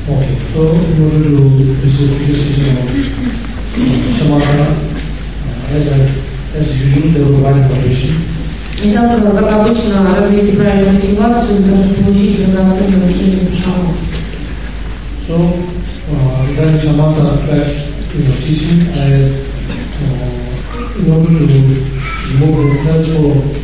Okay, so in order to discuss Samatha, as usual, there was one information. Итак, как обычно, развить правильную мотивацию, даже получить драгоценное решение по шаману. So, regarding Samatha teaching, in order to remove the health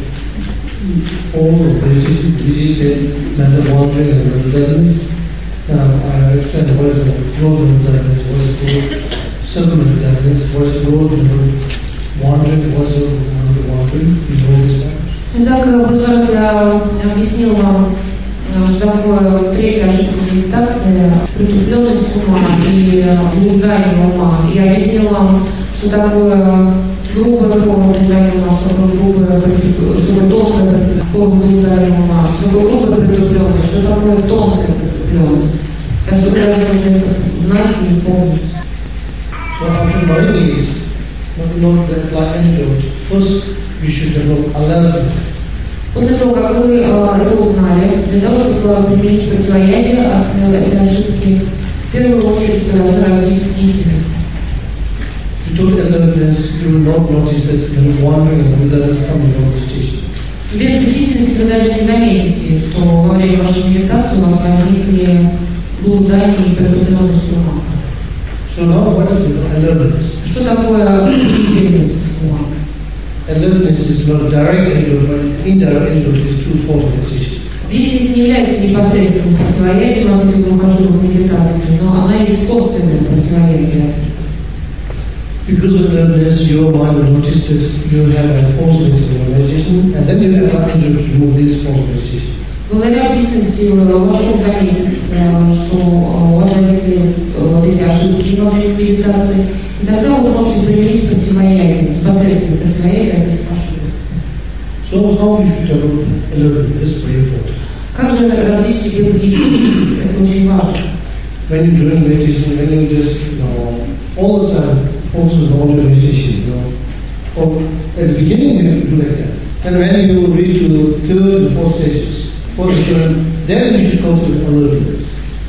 for all of the diseases, mental wandering and resistance, I understand what is the growth of resistance, what is the circumvention resistance, what is the growth of wandering, what is the wandering, in all this time. Итак, в прошлый раз я объяснил вам, что такое третья ошибка медитации, притупленность ума и блуждание ума. И объяснил вам, что такое грубая форма блуждания ума, что такое тонкая форма блуждания ума, что такое грубая притупленность, что такое тонкая притупленность. Так что вы должны знать и помнить. So after knowing this, in order to apply antidote, first you should develop alertness. После того, как вы это узнали, для того, чтобы применить противоядие от этой ошибки, в первую очередь развить бдительность. Without alertness, you will not notice that you are wandering and that is coming from the station. Без бдительности вы даже не заметите, что во время вашей медитации у вас возникли блуждания и притупленность ума. So now what is alertness? Что такое бдительность ума? Alertness is not direct antidote, but it's indirect antidote is through form of meditation. Бдительность не является непосредственным противоядием от этих глубокожурных медитаций, но она и собственное противоядие. Because of alertness, your mind will notice that you have a falseness in your meditation, and then you have an antidote to remove this false meditation. Благодаря бдительности ваш ум заметит, что у вас возникли эти ошибки во время медитации, и тогда вы сможете применить противоядие, непосредственное противоядие от этих ошибок. So how you should develop alertness is very important. Как же развить в себе бдительность? Это очень важно. When you're doing meditation, when you just all the time focus on your meditation, or at the beginning you have to do like that. And when you reach to the third and fourth stages, then you should go to alertness.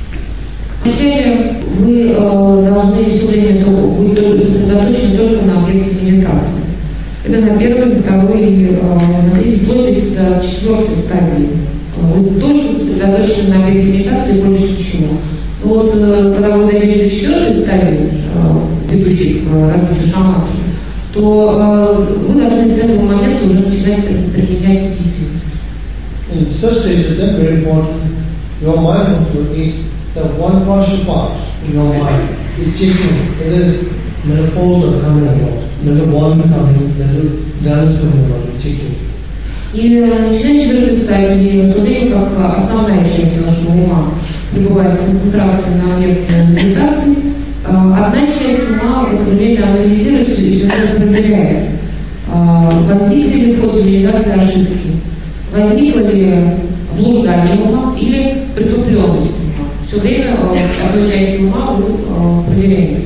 Вначале вы должны все время быть сосредоточены только на объекте медитации. Это на первой, на второй и на третьей, вплоть до четвертой стадии. Вы только сосредоточены на объекте медитации и больше ничего. Но вот когда вы дойдете до четвертой стадии, ведущей к развитию шаманки, то вы должны с этого момента уже начинать применять бдительность. In the first stage, then very important, your mind is the one partial part in your mind is checking whether metaphors are coming or not, whether one coming, whether dance coming or not, checking. И начиная с четвертой стадии, в то время как основная часть вашего ума пребывает в концентрации на объекте медитации, одна часть ума в это время анализирует все и все это проверяет. Возникли ли в ходе медитации ошибки? Возникло ли блуждание ума или притупленность ума? Все время одной части ума вы проверяете.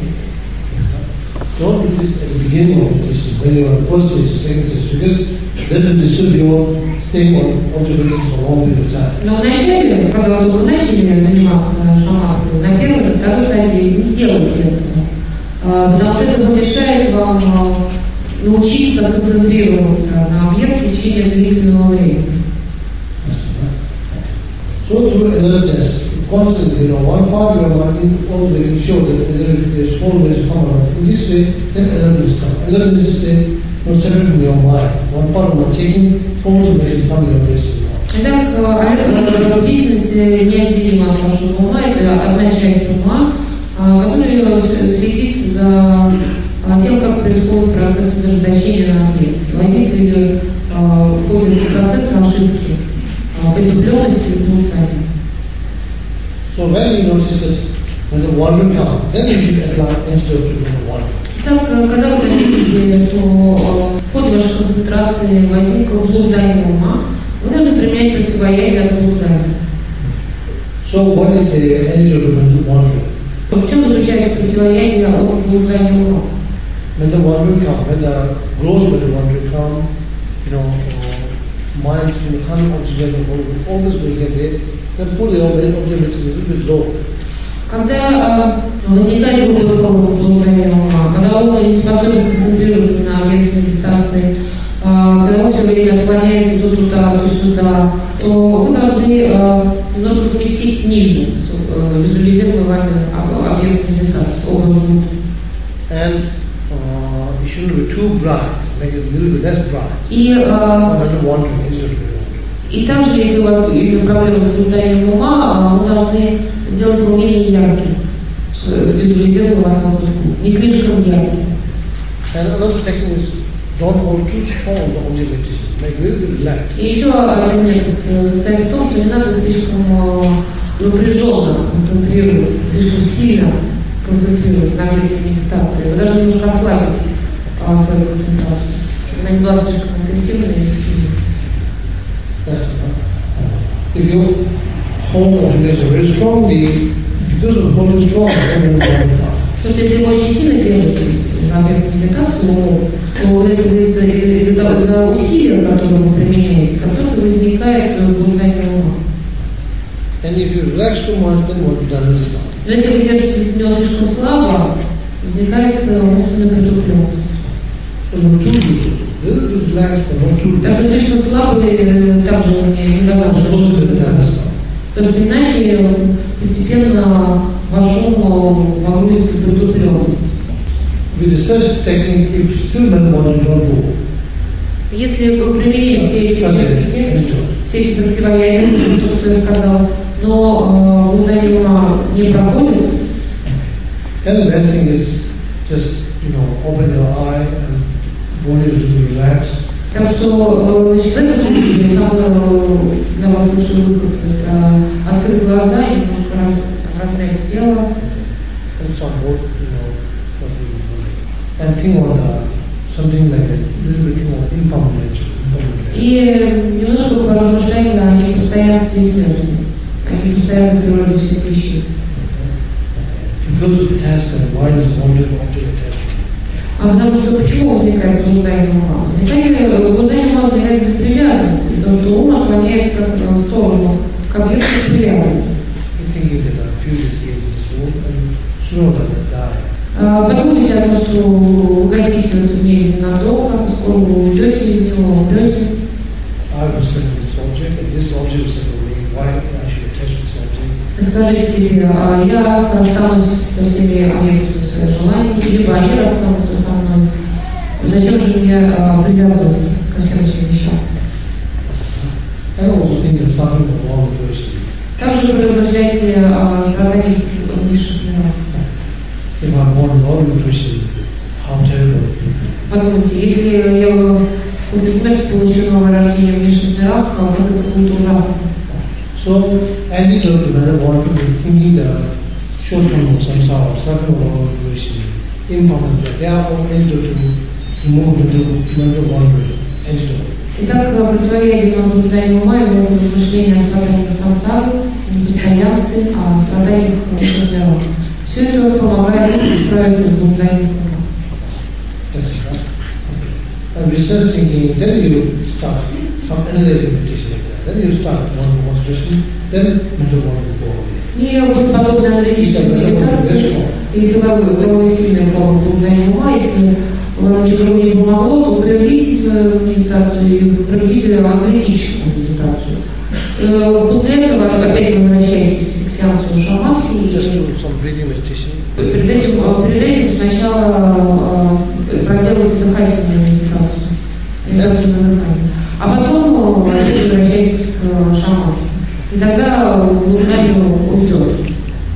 Don't do this at the beginning of meditation, when you are first stage, second stage, because that will disturb your staying on observation for a long period of time. Но вначале, когда вы только начали заниматься шаманой, на первой и второй стадии не делайте этого. Потому что это помешает вам научиться концентрироваться на объекте в течение длительного времени. So through alertness, constantly, one part of your mind is always sure that there is always come around. In this way, then alertness comes. Alertness is not separate from your mind. One part of your taking forms of it coming your waist. Итак, бдительность неотделима от вашего ума, это одна часть ума, которая следит за тем, как происходит процесс сосредоточения на объекте. Возникли ли в ходе процесса ошибки, притупленности и блуждания. So when you notice that when the wandering comes, then you should apply antidote to the wandering. Так, когда вы заметите, что в ходе вашей концентрации возникло блуждание ума, вы должны применять противоядие от блуждания. So what is the antidote to wandering? В чем заключается противоядие от блуждания ума? When the wandering comes, when the growth of the wandering comes, mind can't concentrate on always going ahead, then put your observation a little bit low. Когда возникает глубокое блуждание ума, когда он не способен концентрироваться на объекте медитации, когда он все время отклоняется то туда, то сюда, то вы должны немножко сместить ниже визуализированный вами объект медитации, образ. And you shouldn't be too bright, make it a little bit less bright. И также, если у вас проблемы с блужданием ума, вы должны сделать его менее ярким, визуализированный вами образ, не слишком ярким. And another technique is don't hold too strong the object meditation, make a little bit relaxed. И еще один метод состоит в том, что не надо слишком напряженно концентрироваться, слишком сильно концентрироваться на объекте медитации. Вы должны немножко ослабить свою концентрацию, чтобы она не была слишком интенсивной и сильной. If you hold the meditation very strongly, because of holding strong, everyone will come. Потому что если вы очень сильно держитесь на объект медитации, то из-за усилия, которые вы применяете, как раз возникает блуждание ума. And if you relax too much, then what does stop? Но если вы держитесь с него слишком слабо, возникает умственная притупленность. Так что слишком слабый также не должен быть. Потому что иначе постепенно ваш ум погрузится в притупленность. Если вы примените все эти техники, все эти противоядия, то, что я сказал, но блуждание ума не проходит, then the best thing is just, open your eye and body is relaxed. Так что, значит, в этом случае самый для вас лучший выход – это открыть глаза и немножко размять тело. And think on something like a little bit more impermanence. И немножко поразмышлять о непостоянстве смерти, о непостоянной природе всех вещей. Because of attachment, why does one object attachment? Потому что почему возникает блуждание ума? Блуждание ума возникает из привязанности, из-за того, что ум отклоняется в сторону к объекту привязанности. Подумайте о том, что вы гостите в этом мире ненадолго, скоро вы уйдете из него, умрете. Скажите себе, я расстанусь со всеми объектами своих желаний, либо они расстанутся со мной. Зачем же мне привязываться ко всем этим вещам? Также размышляйте о страданиях низших миров. Подумайте, если я после смерти получу новое рождение в низших мирах, как это будет ужасно. So, antidote to whether one is thinking the short-term of samsara, suffering of all duration, impermanent, they are all antidote to move into mental wandering, antidote. Итак, противоядием блужданию ума является размышление о страданиях самсары, непостоянстве, о страданиях низших миров. Все это помогает справиться с блужданием ума. And research thinking, then you start some analytic meditation like that. Then you start one concentration, then mental wandering will go away. И вот подобная аналитическая медитация, если у вас довольно сильная форма блуждания ума, если вам ничего не помогло, то проведите свою медитацию и проведите аналитическую медитацию. После этого опять возвращайтесь к сеансу шаматхи и перед этим сначала проделайте дыхательную медитацию, медитацию на дыхание, а потом возвращайтесь к шаматхи. И тогда блуждание уйдет.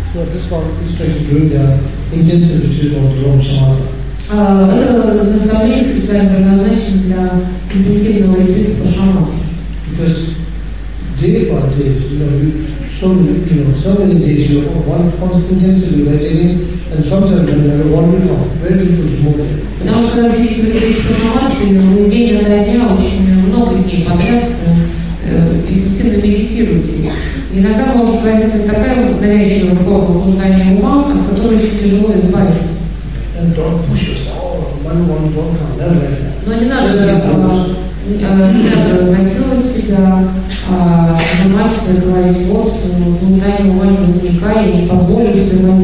Это наставление специально предназначено для интенсивного ретрита по шаматхи. Day by day, so many days you have one intensity meditating, and sometimes when you have one week off, very little is more than. Потому что когда сидите в ретрите по шаматхи, вы день ото дня очень много дней подряд интенсивно медитируете. Иногда может возникнуть такая навязчивая форма блуждания ума, от которой очень тяжело избавиться. Но не надо насиловать себя, нажимать себя, говорить, вот, блуждание ума не возникает, я не позволю себе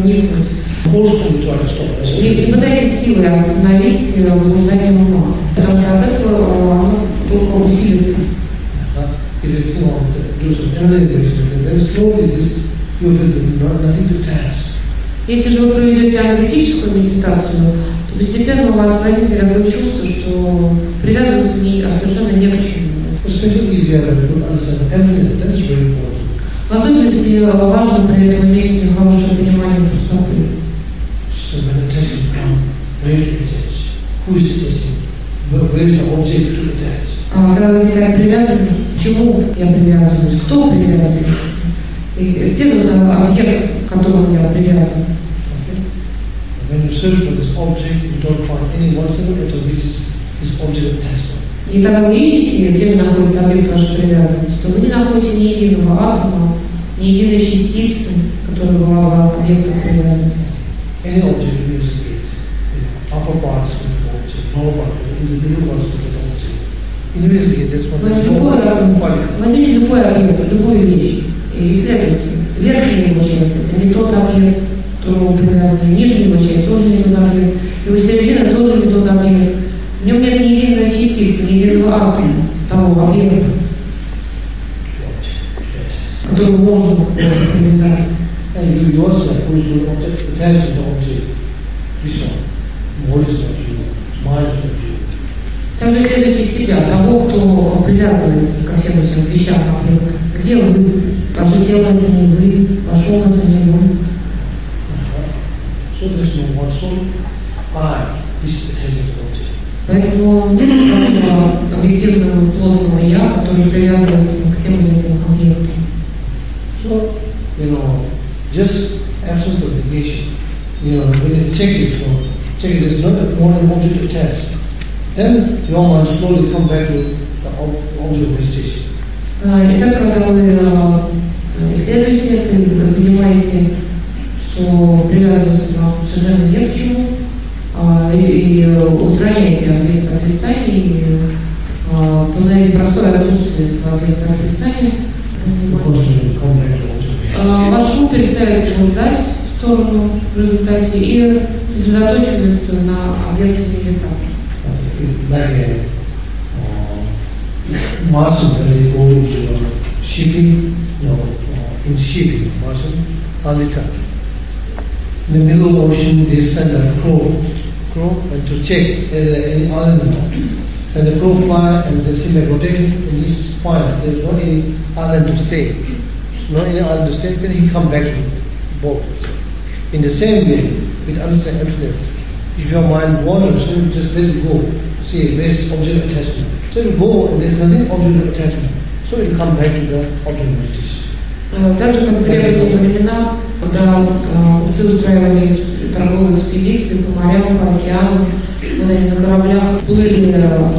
Не пытайтесь силой остановить блуждание ума, потому что от этого оно только усилится. If you do some elevation, then slowly this you will nothing to task. Если же вы проведете аналитическую медитацию, то постепенно у вас возникнет такое чувство, что привязываться совершенно не к чему. Especially if you have a good understanding, that is very important. В особенности важно при этом иметь хорошее понимание пустоты. So when the testing comes, where to attach? Who is testing? Where is the object to attach? Когда возникает привязанность, к чему я привязываюсь, кто привязывается, и где тот объект, к которому я привязан. When you search for this object, you don't find any whatsoever to which this object attachment. И когда вы ищете, где находится объект вашей привязанности, то вы не находите ни единого атома, ни единой частицы, которая была бы объектом привязанности. Any object investigate. Upper part is with the object, lower part is the middle part is with the object. Investigate, that's what Возьмите любой объект, любую вещь, и исследуйте. Верхняя его часть — это не тот объект, к которому привязаны, нижняя его часть тоже не тот объект, его середина тоже не тот объект. В нем нет ни единой частицы, ни единого атома того объекта, к которому можно привязаться. And you yourself, who is the object, attached to the object, this one, more is not you, mind is not you. Также исследуйте себя, того, кто привязывается ко всем этим вещам объекта. Где вы? Ваше тело — это не вы, ваш ум — это не вы. So there's no one soul. I is attached to the object. Поэтому нет такого объективного плотного «я», который привязывается к тем или иным объектам. So, just absence of negation. When you check it, there's not more than object attached. Then your mind slowly come back to the object of meditation. Итак, когда вы исследуете это, вы понимаете, что привязываться вам совершенно не к чему, и устраняете объект отрицания, и познаете простое отсутствие объекта отрицания, ваш ум перестает блуждать в сторону в результате и сосредоточивается на объекте медитации. Like Martian, when they go into shipping, in shipping, Martian, Alita. In the middle of the ocean, they send a crow and to check any island or not. And the crow fly and they see my rotation in his spine. There's no any island to stay. No any island to stay, then he come back to the boat. In the same way, with emptiness, if your mind wanders, so just let it go. See, where is object attachment? So it will go and there's nothing object attachment. So it will come back to the object meditation. Так же, как в древние времена, когда купцы устраивали торговые экспедиции по морям, по океанам, вот они на кораблях плыли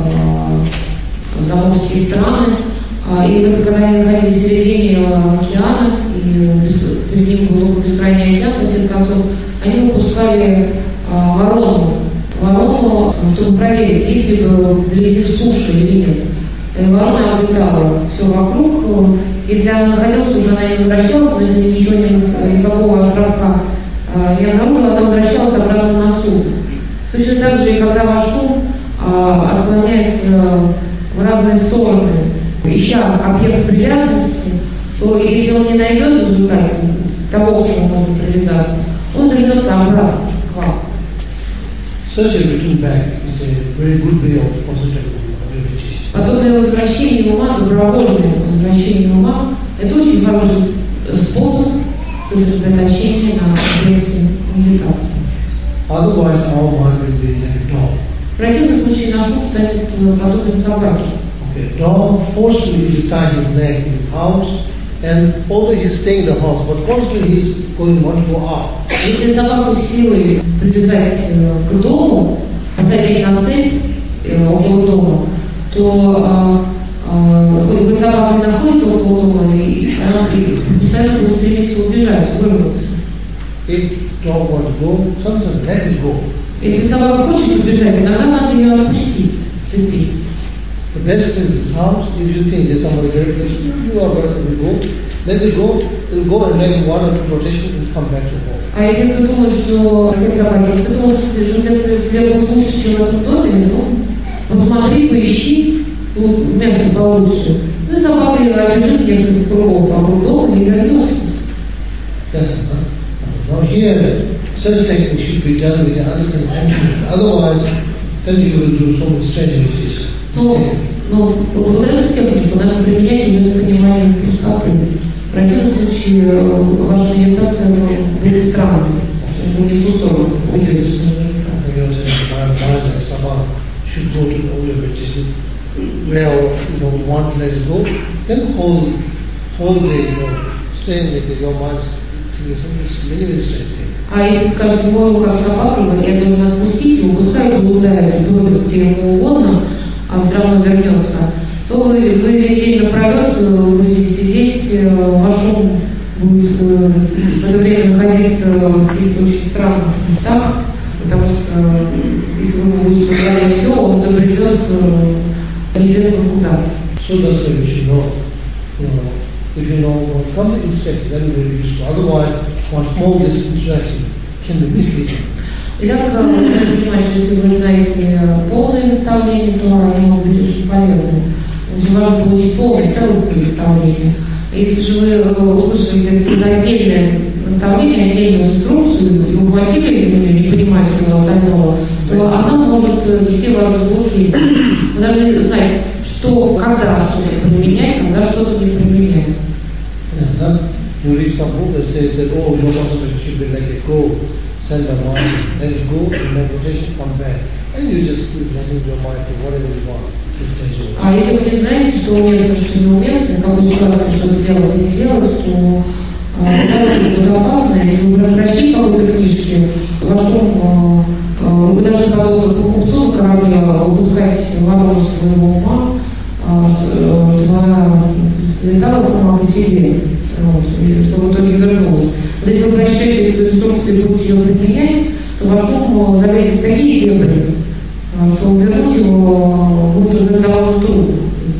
в заморские страны, и вот когда они находились в середине океана, и перед ним был бескрайний океан, в конце концов, они выпускали ворону, чтобы проверить, есть ли вблизи суши или нет. И ворона облетала все вокруг. Если она находилась, уже она не возвращалась, но если никакого островка не обнаружила, она возвращалась обратно на судно. Точно так же, и когда ваш ум отклоняется в разные стороны, ища объект привязанности, то если он не найдет в результате того, к чему можно привязаться, он вернется обратно к вам. Such a return back is a very good way of concentrating on meditation. Подобное возвращение ума, добровольное возвращение ума, это очень хороший способ сосредоточения на объекте медитации. Otherwise, our mind will be like a dog. В противном случае наш ум станет подобен собаке. Okay, dog forcefully tie his neck in the house, and although he's staying in the house, but constantly he's want to go out. Если собаку силой привязать к дому, посадить на цепь около дома, то хоть собака не находится около дома, и она постоянно будет стремиться убежать, вырваться. If dog wants to go, sometimes let it go. Если собака хочет убежать, иногда надо ее отпустить с цепи. But best is harms if you think there's somebody very close. You are going to go. Let it go. It will go and make one or two rotations and come back to home. А если ты думаешь, что все собаки, если ты думаешь, что тебе будет лучше, чем в этом доме, ну, посмотри, поищи, тут место получше. Ну и собака бежит несколько кругов вокруг дома и вернется. Yes, now here, such technique should be done with the understanding. Otherwise, then you will do so many strange mistakes. Но вот эту технику надо применять уже с пониманием пустоты. В противном случае ваша медитация будет странной. Вы не в ту сторону уйдете с Sama should go to all your meditation where one let it go, then whole day stay in it, your mind is many strange things. А если, скажете, мой как собака, я должен отпустить его, пускай блуждает, дует где ему угодно, а все равно вернется, то вы весь день напролет будете сидеть, ваш ум будет в это время находиться в каких-то очень странных местах, потому что если вы будете управлять все, он забредет неизвестно куда. So that's why you should know. If you know what comes to inspect, then you will be useful. Otherwise, one whole this interaction can be misleading. Итак, нужно понимать, что если вы знаете полное наставление, то они могут быть очень полезны. Очень важно получить полное, целостное наставление. Если же вы услышали какое-то отдельное наставление, отдельную инструкцию, и ухватили ее, не понимаете всего остального, то она может вести вас в заблуждение. Вы должны знать, что, когда что-то применять, когда что-то не применяется. You read some book that says that, oh, your concentration should be like a crow, send the mind, let it go, and then rotation come back. And you just keep letting your mind do whatever you want. А если вы не знаете, что уместно, что неуместно, в какой ситуации что делать и не делать, то это будет опасно. Если вы прочли в какой-то книжке, вы даже подобно купцу на корабле выпускаете ворону своего ума, чтобы она летала сама по себе, и чтобы в итоге вернулась. Вот если вы прочтете эту инструкцию и будете ее применять, то ваш ум залезет в такие дебри, что вернуть его будет уже довольно трудно.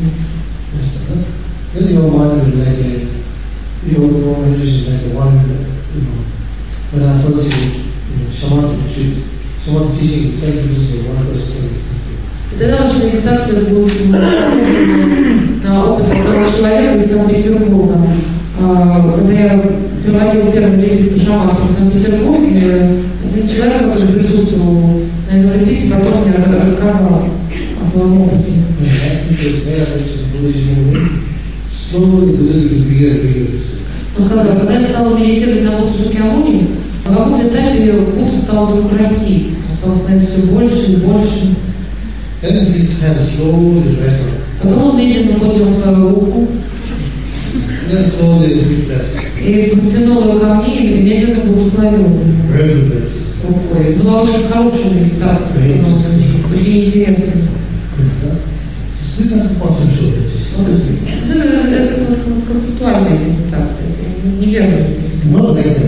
Then your mind will like your meditation like a one, when I first did Samadhi retreat, someone teaching self-discipline, one person И тогда ваша медитация будет на опыт одного человека из Санкт-Петербурга. Когда я проводил первый визит шамана в Санкт-Петербурге, один человек, который присутствовал на этом ретрите, потом мне рассказал о своем опыте. Он сказал, когда я стал медитировать на Будду Шакьямуни, на каком-то этапе Будда стал вдруг расти. Он стал становиться все больше и больше. Потом он медленно поднял свою руку и протянул ее ко мне и медленно благословил рукой. Была очень хорошая медитация, очень интересная. Это концептуальная медитация, неверная медитация.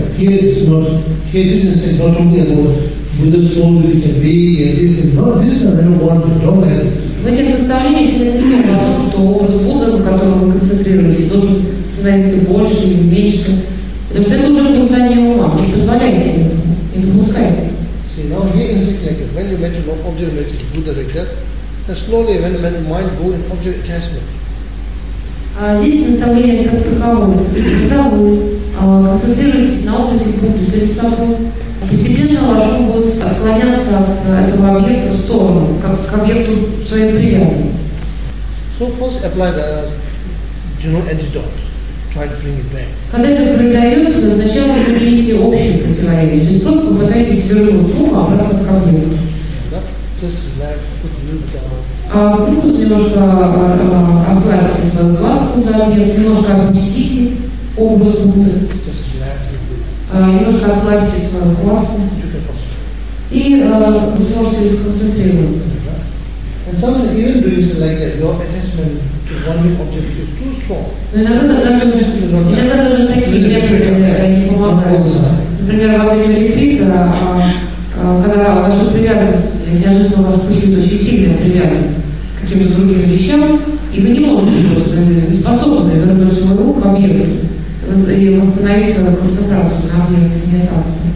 Buddha's soul can be, and this is not this one. I don't want to don't have it. В этих наставлениях не написано о том, что образ Будды, на котором вы концентрируетесь, должен становиться больше или меньше. Потому что это уже блуждание ума. Не позволяйте этому, не допускайте. See, now here is like when you mention object meditation, Buddha like that, then slowly when the mind go in object attachment. А здесь наставление как таковое. Когда вы концентрируетесь на образе Будды перед собой, постепенно ваш ум будет отклоняться от этого объекта в сторону, как к объекту своей привязанности. So first apply the antidote. Try to bring it back. Когда это передается, сначала примените общее противоядие. То есть просто попытайтесь вернуть ум обратно к объекту. Just relax, put the mood down. Просто немножко расслабьте свою хватку за объект, немножко опустите образ Будды. Немножко ослабьте свою хватку. И вы сможете сконцентрироваться. And sometimes even doing something like that, your attachment to one object is too strong. Иногда даже такие методы не помогают. Например, во время ретрита, когда ваша привязанность неожиданно вас спустит очень сильная привязанность к каким-то другим вещам, и вы не можете просто, не способны вернуть свой ум к объекту и восстановить свою концентрацию на объекте медитации.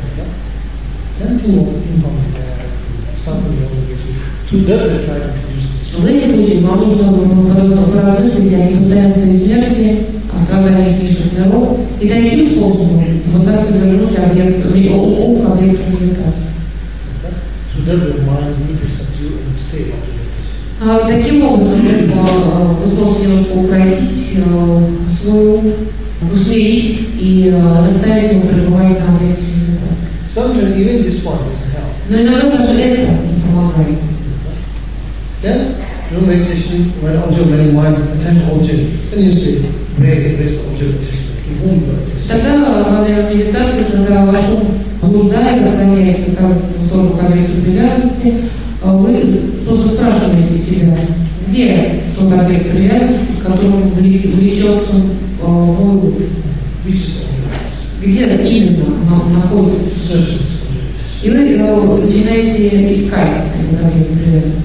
В этих случаях вам нужно поразмыслить о непостоянстве смерти, о страданиях низших миров и таким способом пытаться вернуть объект, ум к объекту медитации. Таким образом, вы сможете немножко укротить свой ум, усмирить и заставить его пребывать на объекте медитации. Но иногда даже это не помогает. Then, no meditation, when object, when mind attends object, then you say, where is the object attachment? You won't do it. Тогда во время медитации, когда ваш ум блуждает, отклоняется в сторону к объекту привязанности, вы просто спрашиваете себя, где тот объект привязанности, к которому влечется мой ум? Где именно он находится? И вы начинаете искать этот объект привязанности.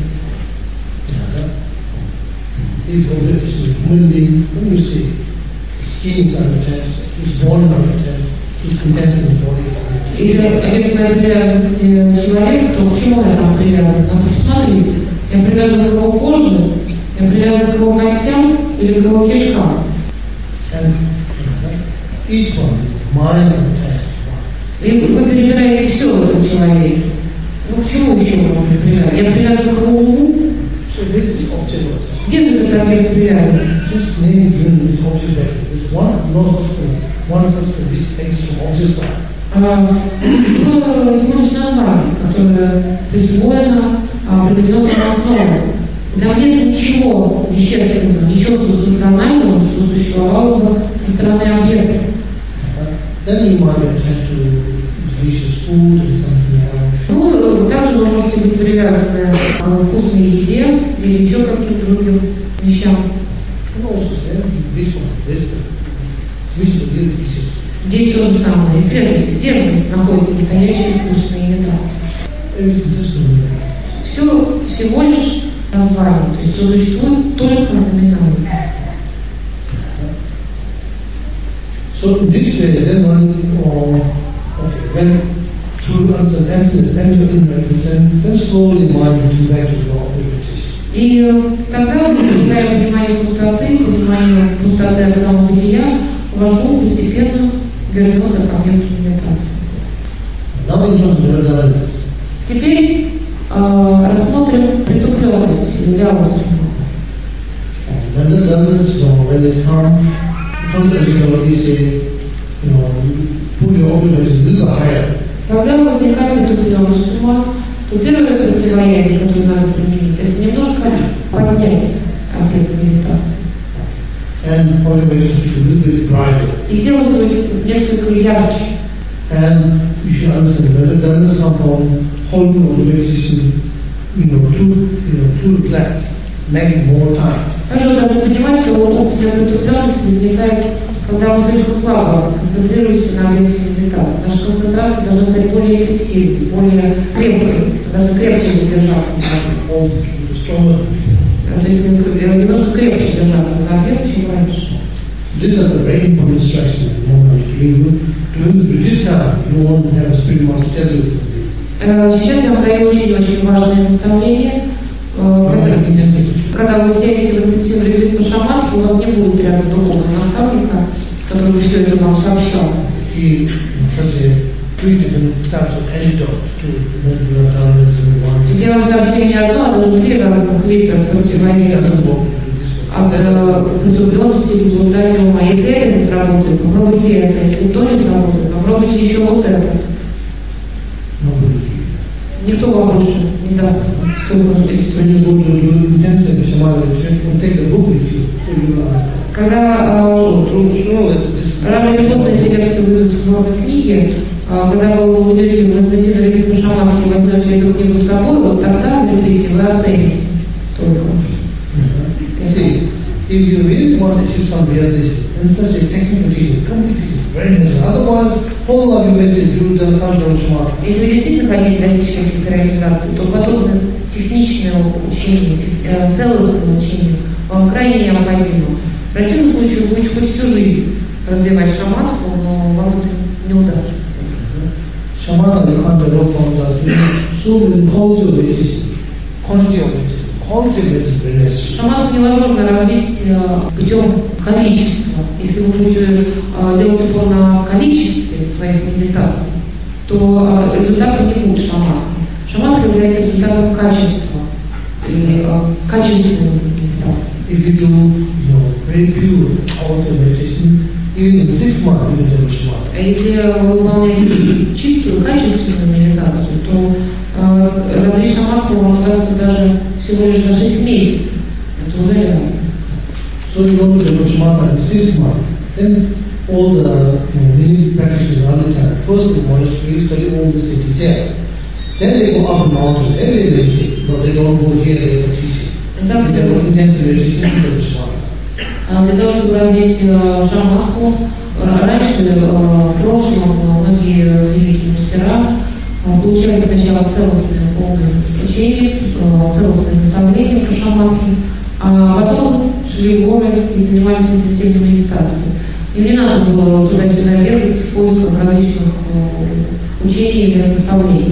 If object is a human being, when you say, skin is unattached, his bone is unattached, his content in the body is unattached. Если объект моей привязанности человек, то к чему я там привязан? Надо посмотреть. Я привязан к его коже, я привязан к его костям или к его кишкам. And each one is mind attached. И вы перебираете все в этом человеке. Ну к чему еще вы можете привязан? Я привязан к его уму. So this is object. Где же этот объект привязанности? Just name given this object as this one substance which takes from object side. Существует название, которое присвоено определенному основу. Там нет ничего вещественного, ничего субстанционального, что существовало бы со стороны объекта. Then you might be attached to delicious food and something else. Ну, также вы можете быть привязаны к вкусной еде или еще каким-то другим вещам. And also say, this one, which will give delicious food. Здесь то же самое. Исследуйте, где находится настоящая вкусная еда. Все всего лишь название, то есть существует только номинально. So in this way, then when through emptiness, then slowly mind will back to the orientation. И тогда, благодаря пониманию пустоты, пониманию пустоты от самого бытия, ваш ум постепенно вернется к объекту медитации. Теперь рассмотрим притупленность или вялость. When the dullness, when it comes, first as you already say, put your awareness a little higher. Когда возникает притупленность ума, то первое противоядие, которое надо применить, это немножко поднять объект медитации. And always a little bit brighter. И сделать его несколько ярче. And you should understand when the dullness comes from holding on to existence, too relaxed, make more time. Также надо понимать, что опция притупленности возникает, когда вы слишком слабо концентрируетесь на объекте медитации. Наша концентрация должна стать более эффективной, более крепкой, даже крепче задержаться. То есть немножко крепче держаться за объект, чем раньше. This is a very important instruction at the moment. To this time, you won't have a spirit master tell you this. Сейчас я вам даю очень важное наставление. Когда вы сядете в интенсивный режим по шаманке, у вас не будет рядом духовного наставника, который бы все это вам сообщал. Я вам сообщу не одно, а даже 3 разных вида противоядия от притупленности и блуждания ума. Если это не сработает, попробуйте это. Если то не сработает, попробуйте еще вот это. Никто вам больше не даст столько. Когда рано или поздно эти лекции выйдут в форме книги, когда вы уйдете в интенсивный режим шаманки и возьмете эту книгу с собой, вот тогда в ретрите вы оцените только. If you really want to achieve some realization, then such a technical teaching, complete teaching, very necessary. Otherwise, whole of you will do the Ashram Samadhi. Если вы действительно хотите достичь каких-то реализаций, то подобная техничное учение, целостное учение вам крайне необходимо. В противном случае вы будете хоть всю жизнь развивать шаманку, но вам это не удастся. Shamatha you can't develop from that. So many quality of medicine. Quantity of medicine. Quality of medicine is very necessary. Шаманку невозможно развить путем количества. Если вы будете делать упор на количестве своих медитаций, то результатом не будет шаманки. Шаманка является результатом качества и качественной медитации. If you do, very pure quality of meditation, even in 6 months you can develop shamatha. А если вы выполняете чистую, качественную медитацию, то развить шаманку вам удастся даже всего лишь за 6 месяцев. Это уже реально. So you want to develop shamatha in 6 months. Then all the many practitioners all the time, first in monastery, study all this in detail. Then they go up the mountain, then they meditate. No, they don't go here, they go teaching. They develop intensive meditation for shamatha. Для того, чтобы развить шаманку, раньше, в прошлом, многие великие мастера получали сначала целостное полное обучение, целостное наставление про шаманки, а потом шли в горы и занимались интенсивной медитацией. Им не надо было туда-сюда бегать в поисках различных учений или наставлений.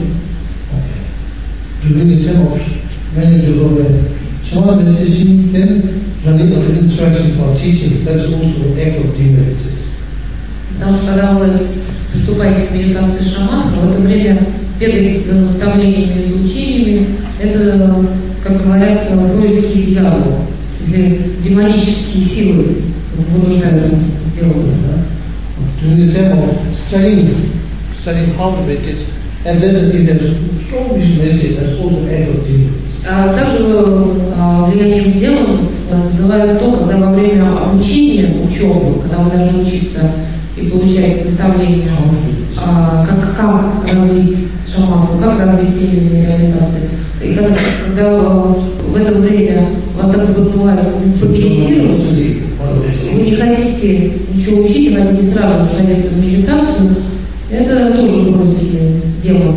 During the time of many shamatha meditation, then running of instruction for teaching, that's also an act of demedicine. Потому что когда вы приступаете к медитации шамана, в это время бегать за наставлениями и изучениями, это, как говорят, происки дьявола, или демонические силы вынуждают вас сделать это. During the time of studying how to meditate, and then if you have strong wish to meditate, that's also an act of demedicine. А также влиянием демонов называют то, когда во время обучения, учебы, когда вы должны учиться и получаете наставления, как развить шаманку, как развить сильные реализации. И когда в это время вас так подбывает помедитировать, вы не хотите ничего учить, хотите сразу садиться в медитацию, это тоже происки демонов.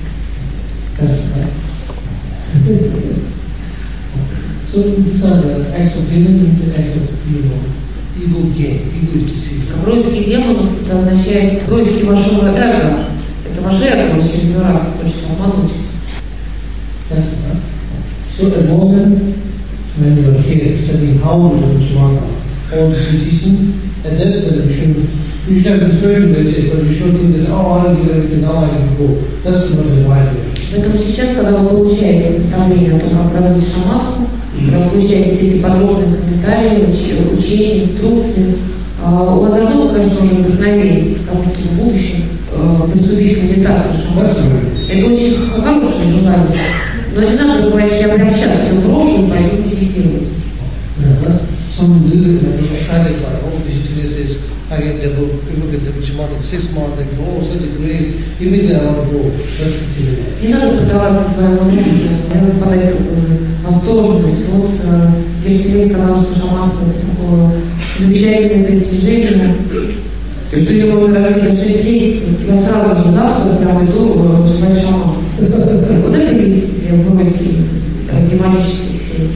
So these are the acts of demon, means the act of ego gain, ego is deceived. Происки демонов это означает происки вашего эго. Это ваше эго в очередной раз хочет обмануть вас. So at the moment when you are here studying how to do shamatha, all this teaching, and then you should have inspiration to meditate, but you should think that, I'll do everything, now I can go. That's not the right way. Поэтому сейчас, когда вы получаете наставление о том, как развить шаманку, когда вы получаете все эти подробные комментарии, учения, инструкции, у вас должно быть, конечно, уже вдохновение, потому что в будущем приступить к медитации шаманки. Это очень хорошее желание. Но не надо забывать, что я прямо сейчас все брошу и пойду медитировать. Some little excited by all these says, I can develop, people can develop shamatha in 6 months, they go, oh, such a great, immediately I want to go. That's the theory. Не надо поддаваться своему энергии, не надо впадать в восторженность. Вот Герцель сказал, что шаманство это такое замечательное достижение, что ее можно развить за 6 месяцев. Я сразу же завтра прямо иду развивать шаманку. Вот это и есть происки демонических сил.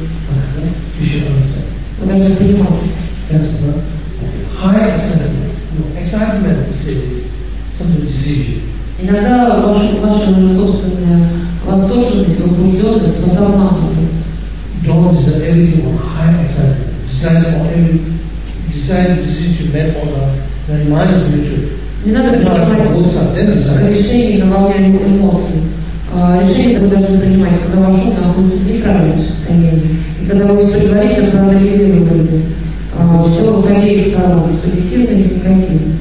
Вы должны понимать. High excitement. Excitement is something deceives you. Иногда ваша собственная восторженность, возбужденность вас обманывает. Don't desire everything on high excitement. Desire decision made on the mind is neutral. Не надо принимать решения на волне эмоций. Решение, когда вы должны принимать, когда ваш ум находится в нейтральном состоянии, и когда вы все предварительно проанализировали все с обеих сторон, с позитивной и с негативной.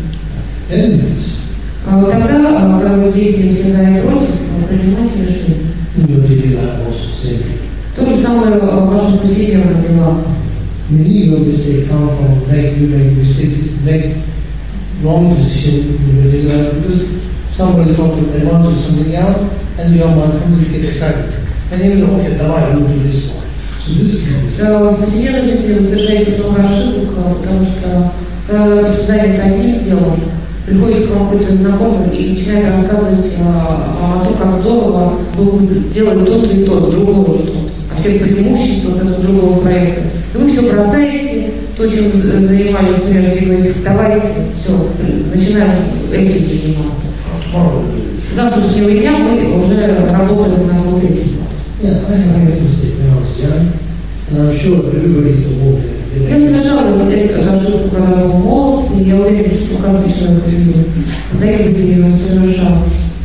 Тогда, когда вы взвесили все за и против, принимайте решение. То же самое в ваших повседневных делах. Many of mistakes come from you make mistakes, make wrong decision in your daily life because somebody talks to advantage of something else and your mind comes to get excited. And you know, okay, now I will do this one. So this is в повседневной жизни вы совершаете много ошибок, потому что когда вы рассуждаете одним делом, приходит к вам какой-то знакомый и начинает рассказывать о том, как здорово было бы делать то-то и то, другого что-то, о всех преимуществах этого другого проекта. И вы все бросаете, то, чем занимались прежде, говорите, давайте, все, начинаем этим заниматься. С завтрашнего дня мы уже работаем над вот этим. Yeah, I have a mistake when I was young, and I'm sure everybody in the world Я совершала эту ошибку, когда был молод, и я уверен, что каждый человек в мире когда-нибудь ее совершал.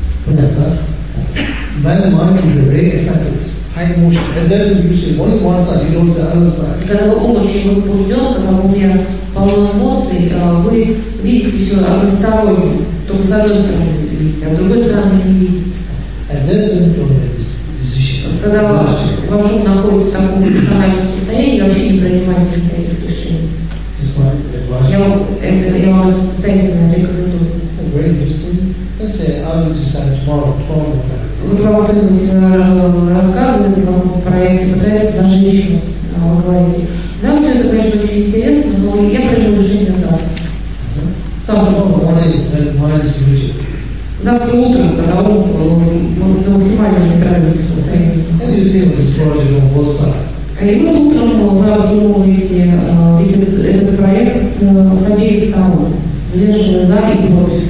Man mind is a very excited, high emotion, and then you say only one side, you don't the other side. Когда ум очень возбужден, когда у меня полно эмоций, вы видите все односторонне, только с одной стороны видите, а с другой стороны не видите. And then you don't make this decision. Когда ваш ум находится в таком эмоциональном состоянии, вообще не принимаете никаких решений. Я вам это состояние рекомендую. Very interesting. Let's say I will decide tomorrow. Вы вам кто-нибудь рассказываете о каком проекте, пытаетесь зажечь вас, вы говорите. Да, все это, конечно, очень интересно, но я приму решение завтра. Завтра утром, когда он на максимально неправильном состоянии. И вы утром вы обдумываете этот проект с обеих сторон, взвешивая за и против.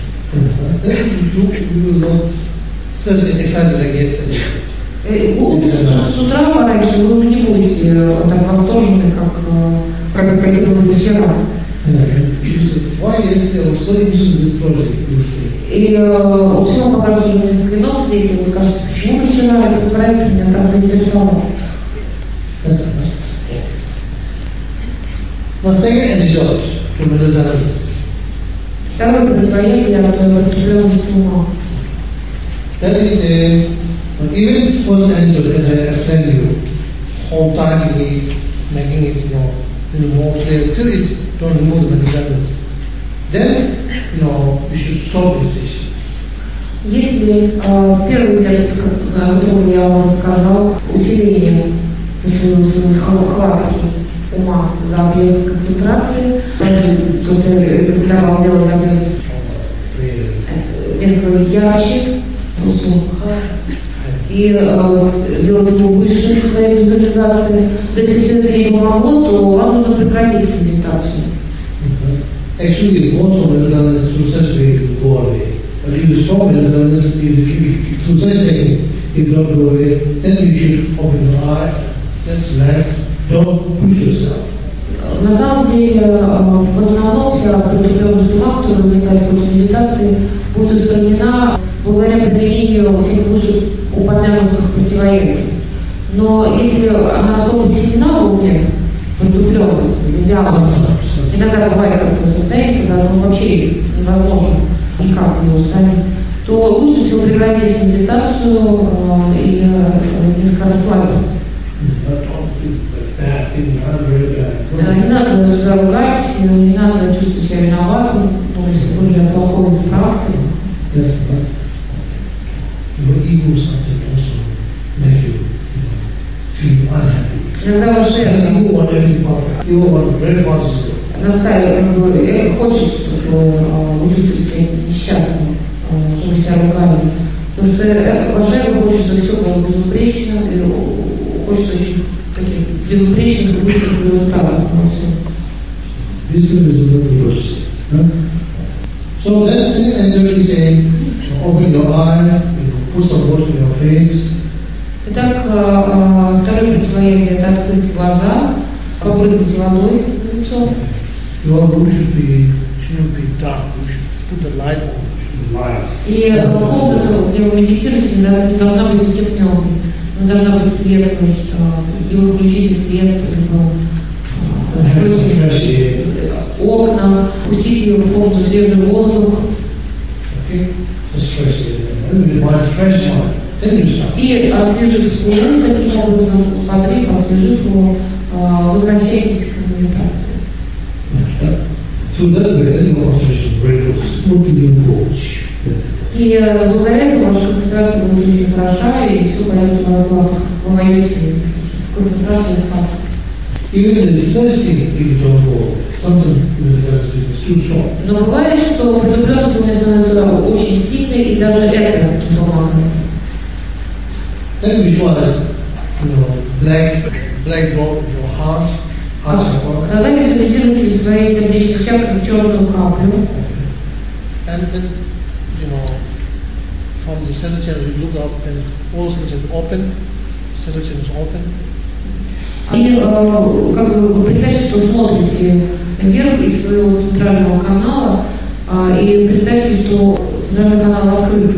С утра пораньше вы уже не будете так восторжены, как это было вчера. И он все равно покажет уже несколько минут, и вы скажете, почему вчера этот проект меня так заинтересовал. Второй предприятие для притупленности ума. That is even first angle, as I explained you, whole time making it, more clear till it don't remove the medicine. Then, we should stop this. Если первый метод, о котором я вам рассказал, усиление хватки ума за объект концентрации, кто-то рекомендовал сделать объект несколько ярче, и сделать его выше в своей визуализации. То есть, если это не помогло, то вам нужно прекратить медитацию. Actually, most of the done through such way it will go away. But if you stop it, if through such technique it will not go away, then you should open your eye, just relax, don't push yourself. На самом деле, в основном вся притупленность ума, которая возникает после медитации, будет устранена благодаря применению всех выше упомянутых противоядий. Но если она особо сильна в уме, притупленность, вялость, иногда бывает такое состояние, когда вообще невозможно никак ее устранить, то лучше всего прекратить медитацию и несколько расслабиться. Не надо себя ругать, не надо чувствовать себя виноватым, если вы уже плохой практик. Иногда ваше хочет, чтобы вы чувствовали себя несчастным, чтобы вы себя ругали. Потому что ваше эго хочет, чтобы все было безупречно, и хочет очень таких безупречных и быстрых результатов во всем. So that's it, and you're saying, open your eye, put some water in your face. Итак, второе противоядие – это открыть глаза, побрызгать водой в лицо. Your room should be dark. You should put the light on. И комната, где вы медитируете, не должна быть затемненной, она должна быть светлой. И вы включите свет, окна, пустите в комнату свежий воздух. И освежив свой ум таким образом, смотрев, освежив его, возвращайтесь к медитации. И благодаря этому ваша концентрация будет очень хороша, и все пойдет у вас гладко. Вы войдете в концентрацию и в факт. Even the first thing, if you don't go, something is too strong. Но бывает, что притупленность становится очень сильной, и даже это не помогает. Then visualize, black drop in your heart chakra. Тогда визуализируйте в своей сердечной чакре черную каплю. And then, from the center channel you look up and all center open, center channel is open. И как бы представьте, что смотрите вверх из своего центрального канала, и представьте, что центральный канал открыт.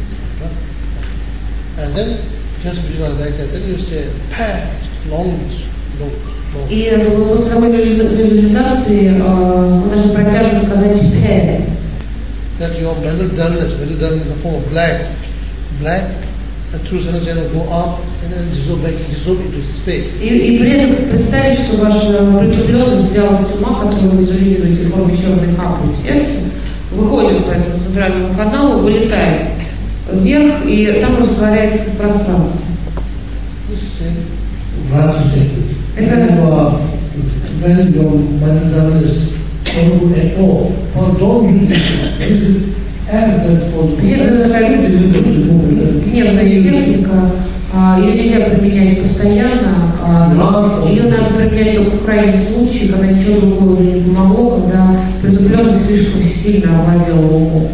And then just visualize like that. Then you say past, long. И после такой визуализации мы даже протяжно сказать «пэ». That your mental dullness in the form of black, and through center channel go up and then dissolve into space. И при этом представить, что ваша притупленность, вялость ума, которую вы визуализируете в форме черной капли в сердце, выходит по этому центральному каналу, вылетает вверх и там растворяется в пространстве. When your mental dullness don't go at all, or don't use it as that's for гневная техника, ее нельзя применять постоянно, ее надо применять только в крайнем случае, когда ничего другого уже не помогло, когда притупленность слишком сильно овладела умом.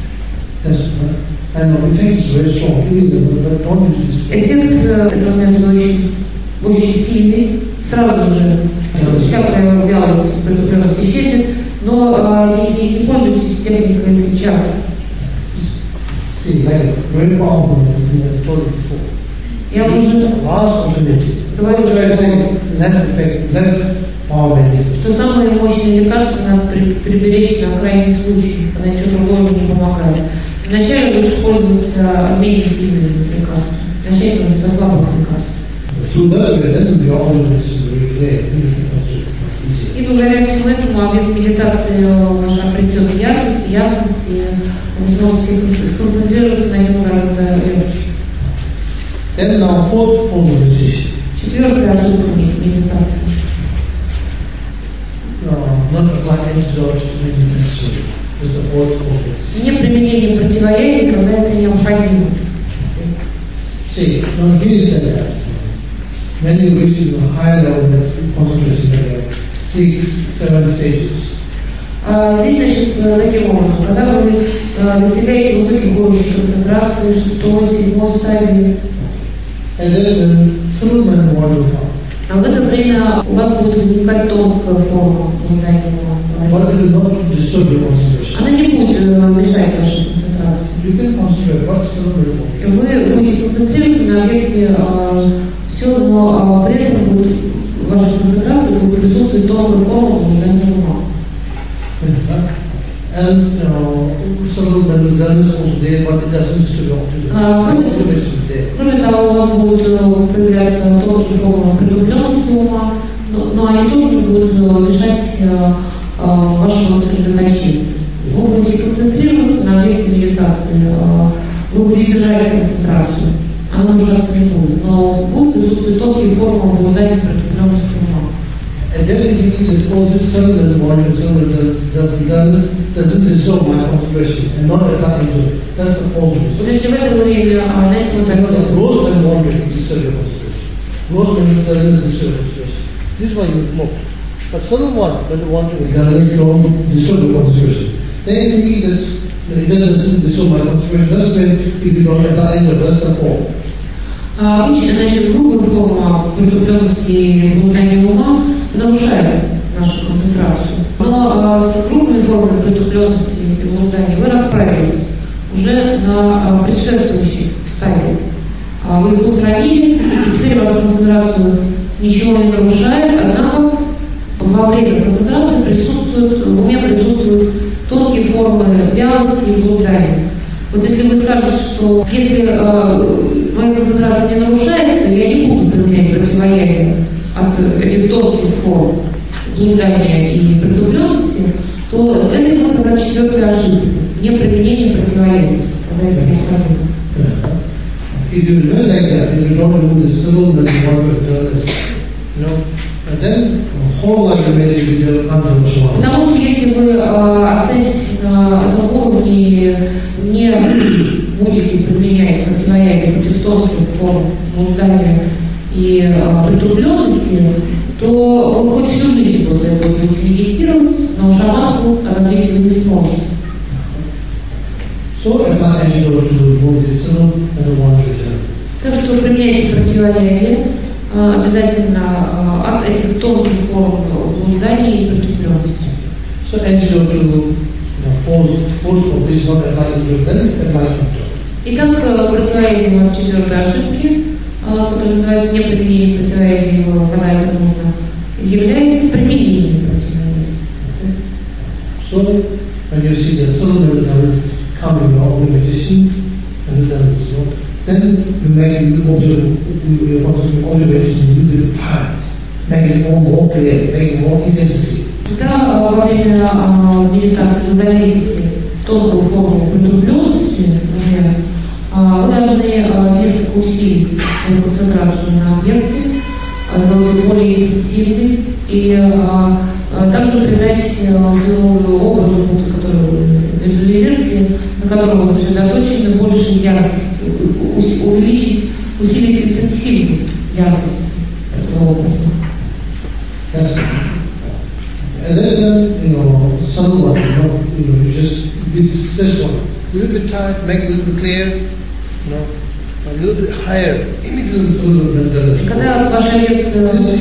Эффект этого метода очень сильный, сразу же всякая вялость, притупленность исчезнет, но не пользуйтесь техникой часто. Я уже говорил, что самые мощные лекарства надо приберечь на крайний случай, когда ничего другого уже не помогает. Вначале лучше пользоваться менее сильными лекарствами, начать нужно со слабых лекарств. И благодаря всему этому объект медитации ваш обретет ясность, и вы сможете сконцентрироваться на нем гораздо легче. Четвертая ошибка медитации. Не применение противоядия, когда это необходимо. When you reach to a higher level of concentration, there are 6-7 stages. Здесь, значит, таким образом, когда вы достигаете высоких уровней концентрации, 6-7 стадии, а в это время у вас будет возникать тонкая форма сознания. Она не будет мешать вашей концентрации. Вы будете концентрироваться на объекте все, но при этом будет в вашей концентрации будет присутствовать тонкая форма сознания ума. Кроме того, у вас будут появляться тонкие формы притупленности ума, но они тоже не будут мешать вашему сосредоточению. Вы будете концентрироваться на объекте медитации, вы будете держать концентрацию, она нарушаться не будет, но будут присутствовать тонкие формы обладания притупленности ума. And then you think that all this cellular volume doesn't dissolve my concentration and not attacking to it. That's the problem. Вот если в это время на этом этапе Rose and wandering disturb your concentration. Rose and doesn't disturb your concentration. This one you smoke. But subtle one, when the wandering doesn't disturb your concentration. Then you think that it doesn't disturb my concentration. That's when if you don't attack into it, that's the problem. Обычно, значит, грубая форма притупленности и блуждания ума нарушает нашу концентрацию. Но с крупными формами притупленности и блуждания вы расправились уже на предшествующих стадиях. Вы их устранили, и теперь вашу концентрацию ничего не нарушает, однако во время концентрации в уме присутствуют тонкие формы вялости и блуждания. Вот если вы скажете, что если моя концентрация не нарушается, я не буду применять противоядие от этих тонких форм блуждания и притупленности, то это будет тогда четвертая ошибка. Не применение противоядия, когда это необходимо. If you do like that, if you don't remove the civil and water, and then whole life image will come to one. Потому что если вы останетесь на одном уровне, не будете применять противоядие против тонких форм блуждания и притупленности, то вы хоть всю жизнь после этого будете медитировать, но шаманку развить вы не сможете. So apply antidote to both the subtle and the wandering. Так что применяйте противоядие обязательно от этих тонких форм блуждания и притупленности. So antidote to fourth of this not applying to that is applying to. Итак, противоядие от четвертой ошибки, которое называется неприменение противоядия, когда это нужно, является применением противоядия. So when you see the subtle is coming out with magician and then you make the observation a little bit tight, make it more clear, make it more intensity. Когда во время медитации вы заметите тонкую форму притупленности, например, вы должны несколько усилить свою концентрацию на объекте, сделать более интенсивной и также придать своему образу, который вы визуализируете, на котором вы сосредоточены, больше яркости, усилить интенсивность яркости этого образа. And then it's subtle one, you just with this one, a little bit tight, make it a little bit clear, a little bit higher, immediately. Когда ваш объект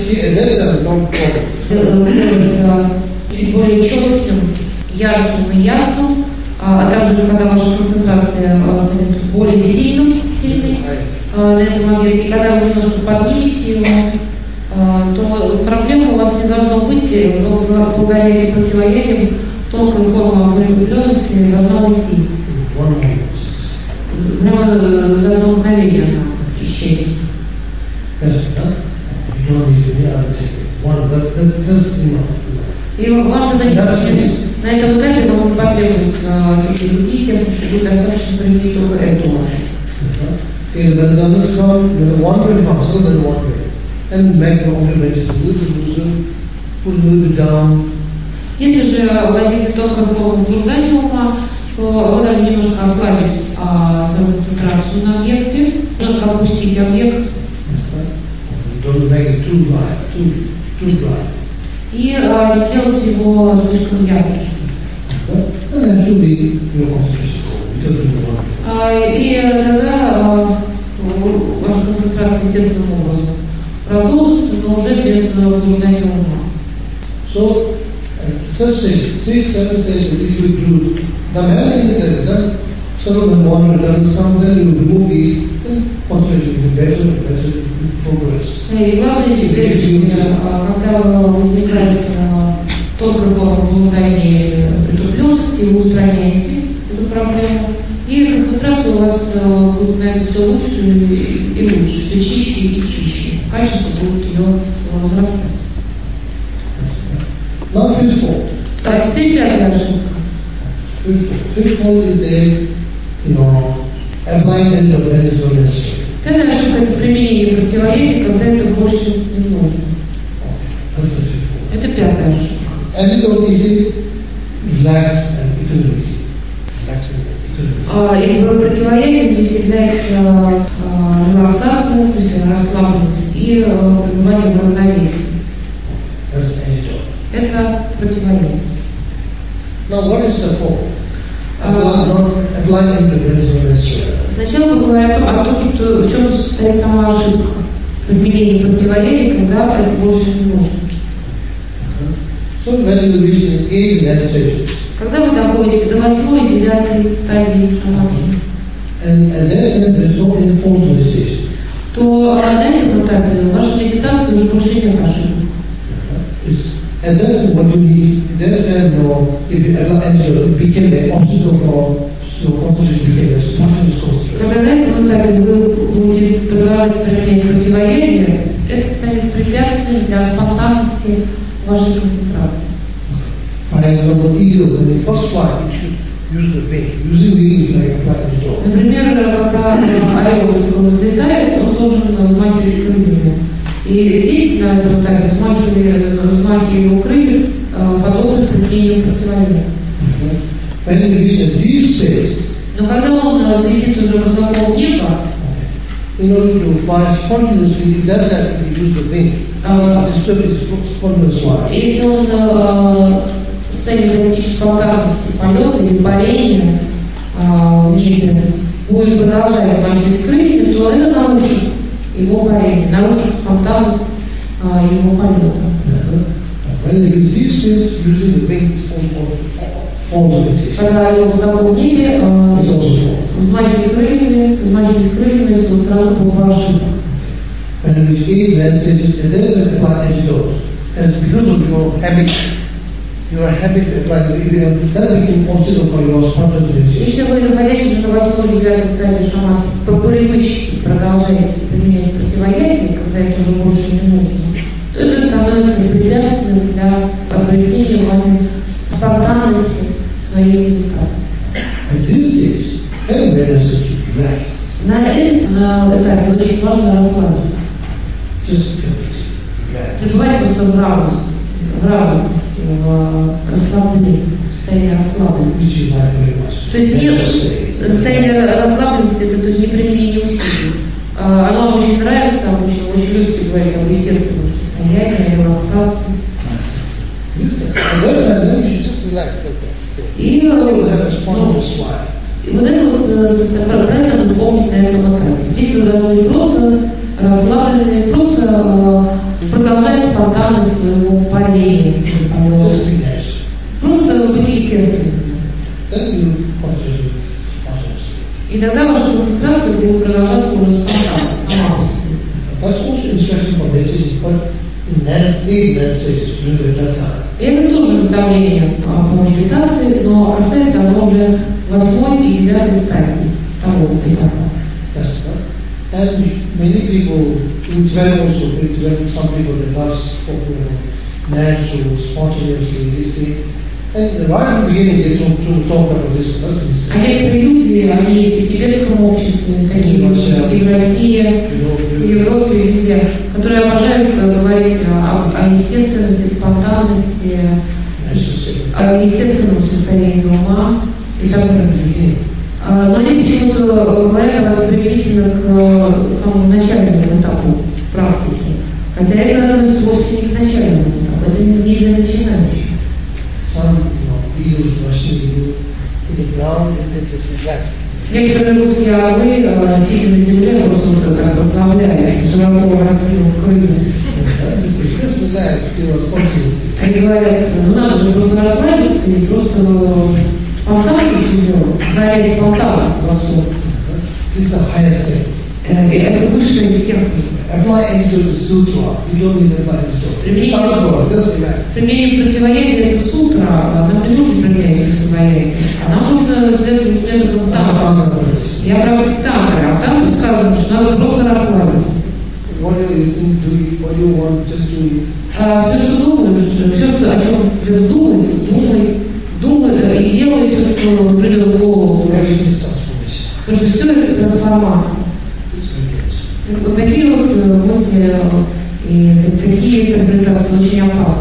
делается чуть более четким, ярким и ясным, а также когда ваша концентрация станет более сильной на этом объекте, когда вы немножко поднимете его, то проблема у вас не должно быть, но благодаря этим противоядиям тонкая форма притупленности должна уйти. Прямо за одно мгновение она исчезнет. И важно знать, на этом этапе вам потребуются всякие другие техники, будет достаточно применить только эту and make the observations a little bit looser, put a little bit down. Если же возникнет тонкая форма блуждания ума, то вы должны немножко ослабить свою концентрацию на объекте, немножко опустить объект. Don't make it too bright. И не делать его слишком ярким. And then should be your concentration. И тогда ваша концентрация естественным образом продолжится, но уже без блуждания ума. So, such things, 6-7 stages, if you do, the main is that then subtle and water doesn't come, then you remove these, then concentration will be better progress. И главное здесь следующее, когда возникает тонкая форма блуждания и притупленности, вы устраняете эту проблему, и концентрация у вас будет становиться все лучше и лучше, все чище и чище. Качество будет ее возрастать. Now fifth point. Так, теперь пятая ошибка. Fifth point is the, applying and awareness of necessary. Пятая ошибка – это применение противоядия, когда это больше не нужно. Это пятая ошибка. Antidote is relax and equanimity. И в противоядии здесь является релаксация, то есть расслабленность и пребывание в равновесии. Это противоядие. Now what is the form? Applying the principle necessary. Сначала мы говорим о том, что в чем состоит сама ошибка. Применение противоядия, когда это больше не нужно. So when you reach the 8th meditation, когда вы доходите до 8-й и 9-й стадии шаманизма, and there is no informed meditation, то на этом этапе ваша медитация уже больше нет ошибок. And that's what you need. That's if you allow answer, it became the obstacle for concentration, became a spontaneous concentration. Когда на этом этапе вы будете продолжать применять противоядие, это станет препятствием для спонтанности вашей концентрации. For example, eagles, when they first fly, you should use the wing. Using wing is like applying the door. Например, когда орел взлетает, он должен взмахивать крыльями. И здесь, на этом этапе, взмахи его крыльев подобны применению противовеса. When he reaches these states, Но когда он летит уже высоко в небо, in order to fly spontaneously, he does have to use the wing. Disturb his spontaneous flight. если он в состоянии достичь спонтанности полета или парения в небе, будет продолжать взмахивать крыльями, то это нарушит его парение, нарушит спонтанность его полета. When he resists using the wings forms of meditation, Когда он высоко в небе, взмахивая крыльями, сразу была ошибка. when he reaches then says, there is a divine antidote. And it's because of your habit to apply the EVM, that became obstacle for your spontaneous meditation. Если вы, находясь уже на восьмой 9 стадии шамана, по привычке продолжаете применять противоядие, когда это уже больше не нужно, то это становится препятствием для обретения вами спонтанности своей медитации. And this is very necessary to relax. На этом этапе очень важно расслабиться. Just relax. Пребывать просто в радости, в расслаблении, в состоянии расслабленности. Which you like very much. То есть нет состояние расслабленности, это то есть не применение усилий. Оно вам очень нравится, обычно очень любите говорить об естественном состоянии, о релаксации. И вот это вот правильно вспомнить на этом этапе. Здесь вы должны быть просто расслаблены, просто продолжать спонтанность своего парения. Просто быть естественным. И тогда ваша концентрация будет продолжаться уже спонтанно, сама по себе. И это тоже наставление по медитации, но касается оно уже 8 и 9 стадии того этапа. And many people, in Tibet also, in Tibet, some people they love natural, spontaneously, this thing. And right from the beginning they talk about this person. А некоторые люди, они есть и в тибетском обществе, такие и в России, в Европе, везде, которые обожают говорить о естественности, спонтанности, о естественном состоянии ума и так далее. Но они почему-то говорят об этом применительно к самому начальному этапу практики. Хотя это относится вовсе не к начальному этапу, это не для начинающих. Some eagles rushing eagle in the ground and they just relax. Некоторые русские орлы, сидя на земле, просто вот так расслабляясь, широко раскинув крылья. Они говорят, ну надо же просто расслабиться и просто спонтанно все делать, сохранять спонтанность во всем. Это высшая техника. Применение противоядия это сутра, нам не нужно применять противоядие, а нам нужно следовать тантрам. Я практик тантры, а в тантре сказано, что надо просто расслабиться. Все, что думаешь, все, о чем думай и делай все, что придет в голову. Потому что все это трансформация. Вот такие вот мысли и такие интерпретации очень опасны.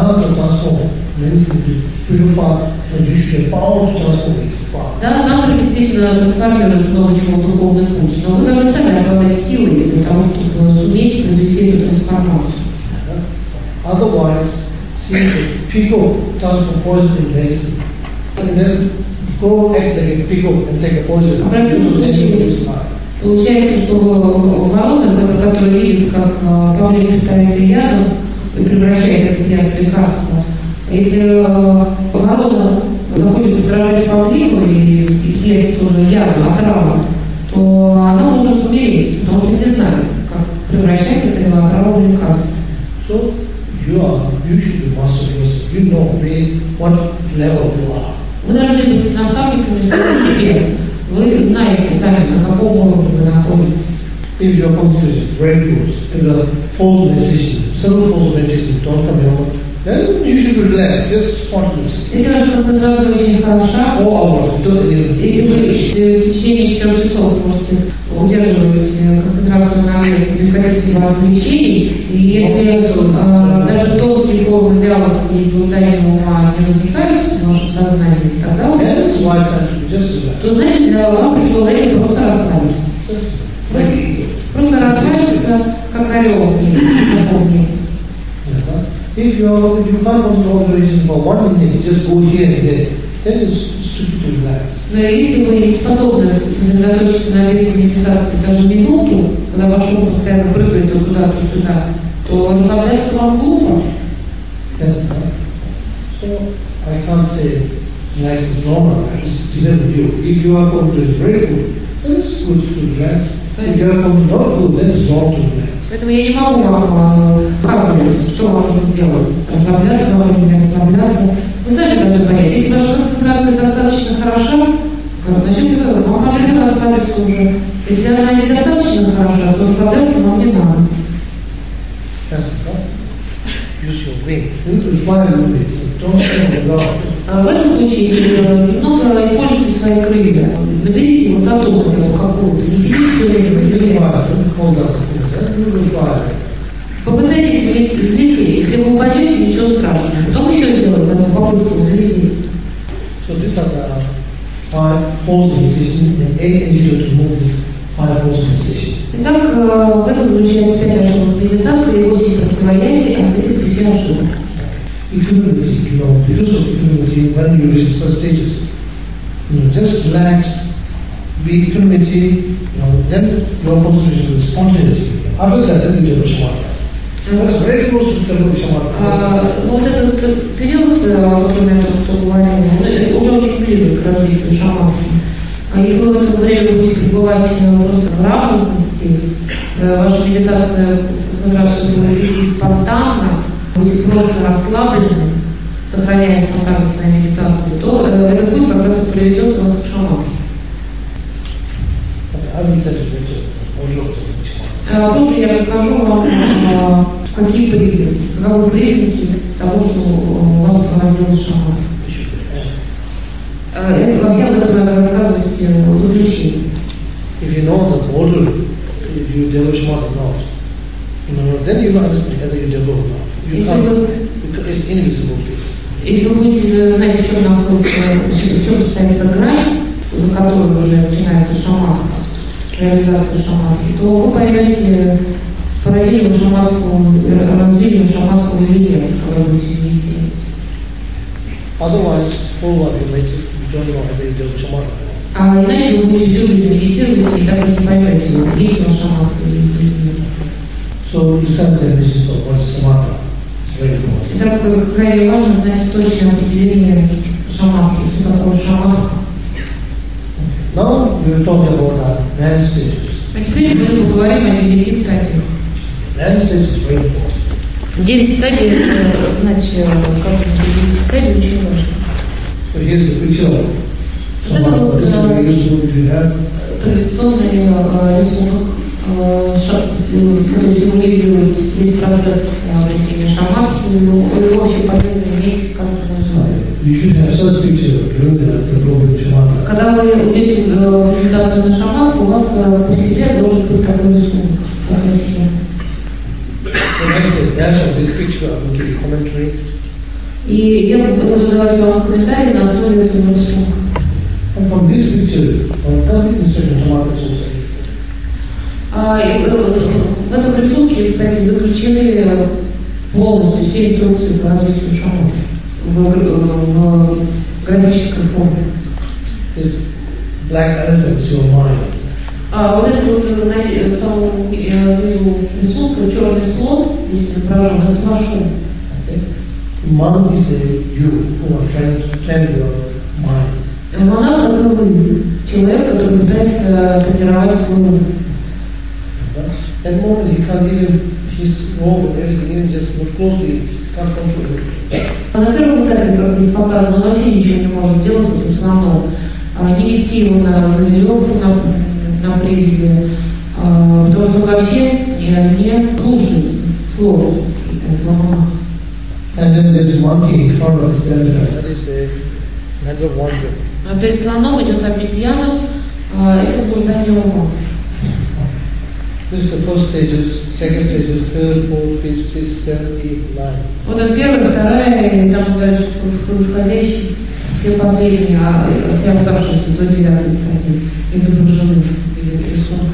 Да, нам действительно трансформирует много чего в духовный путь, но вы должны сами обладать силой для того, чтобы суметь произвести эту трансформацию. Otherwise, see people transform poison in medicine, and then go act like a pickle and take a poison. Получается, что ворона, который видит, как павлин питается ядом и превращает этот яд в лекарство, если ворона захочет подражать павлину и съесть тоже яду, отраву, то она может умереть, потому что не знает, как превращать эту отраву в лекарство. So you should be master yourself. You know what level you are. Вы должны быть наставниками самого себе. Вы знаете сами, на каком уровне вы находитесь. If your concentration is very good, if the false meditation, several false meditation don't come your mind, then you should be relaxed, just spontaneously. Если ваша концентрация очень хороша, если вы в течение 4 часов можете удерживать концентрацию на месте без каких-либо отвлечений, И если даже тонкие формы вялости и блуждания ума не возникают в вашем сознании, тогда то значит, для вас пришло время просто расслабиться. Просто расслабиться, как орел в небе. If you can't control the religion for 1 minute, just go here and there, then it's stupid to relax. Но если вы не способны сосредоточиться на объекте медитации даже минуту, когда ваш ум постоянно прыгает то туда, то сюда, то расслабляться вам глупо. Yes, so I can't say relax is normal, it's depends on you. If you are going to do very good, then it's good to relax. If you are going to not good, then it's wrong to relax. Поэтому я не могу вам указывать, что вам нужно делать. Расслабляться вам или не расслабляться. Вы сами должны понять. Если ваша концентрация достаточно хороша, значит, вам полезно расслабиться уже. Если она недостаточно хороша, то расслабляться вам не надо. Use your wing. This is why don't stand alone. В этом случае немного используйте свои крылья. Наберите высоту какую-то. Не сидите все время на земле. Попытайтесь взлететь. Если вы упадете, ничего страшного. Потом еще сделать одну попытку взлететь. So these are the 5 forms of meditation and 8 individuals to move this 5 forms of meditation. Итак, в этом заключается 5 ошибок медитации и 8 противоядий от этих 5 ошибок. Equanimity, because of equanimity, when you reach certain stages, just relax, be equanimity, then your concentration will spontaneously. After that, then you do shamatha. That's very close to the shamatha. Вот этот период, о котором я только что говорил, уже очень близок к развитию шаматхи. Если вы в это время будете пребывать просто в радостности, ваша медитация, концентрация будет идти спонтанно, будете просто расслаблены, сохраняя спонтанность своей медитации, то этот путь как раз и приведет вас к шаматхе. Позже я расскажу вам, какие признаки, каковы признаки того, что у вас проводилась шаматха. Это вообще об этом надо рассказывать в заключении. If you know the order, if you develop shamatha or not, then you understand whether you develop or not. You can't, it's invisible. Если вы будете знать, в чем находится, в чем состоит эта грань, за которой уже начинается шаматха, реализация шаматхи, то вы поймете, породили вы шаматху, развили вы шаматху или нет, когда будете медитировать. Otherwise, whole life you don't know whether you develop shamatha or not. А иначе вы будете всю жизнь медитировать и так и не поймете, есть ли шаматха или нет. So, the definition of what is samatha is very important. Итак, крайне важно знать точное определение шаматхи, что такое шаматха. Now we will talk about the 9 stages. А теперь мы поговорим о 9 стадиях. 9 stages is very important. 9 стадий, это знать, как эти 9 стадий, очень важно. So here's the picture of samatha. This is very useful if you have. Традиционный рисунок. Если вы видели весь процесс обретения шаматхи, его очень полезно иметь как-то. Когда вы идете в медитацию на шаматху, у вас при себе должен быть такой рисунок, такая схема. И я буду давать вам комментарии на основе этого рисунка. В этом рисунке, кстати, заключены полностью все инструкции по развитию шаматхи в графической форме. Вот это вот, знаете, в самом низу рисунка черный слон, здесь изображен, это ваш ум. Monk is you who are trying to train your mind. Монах — это вы, человек, который пытается тренировать свой ум. At the moment he can't even, he's wrong with everything, even just look closely, he can't control it. А на первом этапе, как здесь показано, он вообще ничего не может сделать с этим слоном. Не вести его за веревку на привязи, потому что вообще не слушается слов этого монаха. And then there's monkey in front of the elephant. That is a mental wonder. А перед слоном идет обезьяна, это блуждание ума. This is the first stage, is second stage is third, fourth, fifth, sixth, seventh, eighth, ninth. Вот это первая, вторая, и там дальше происходящие, все последние, все оставшиеся до 9 стадии изображены в виде рисунка.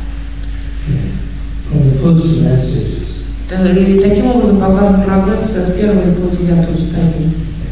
From the first to 9 stages. И таким образом показан прогресс с 1 по 9 стадии.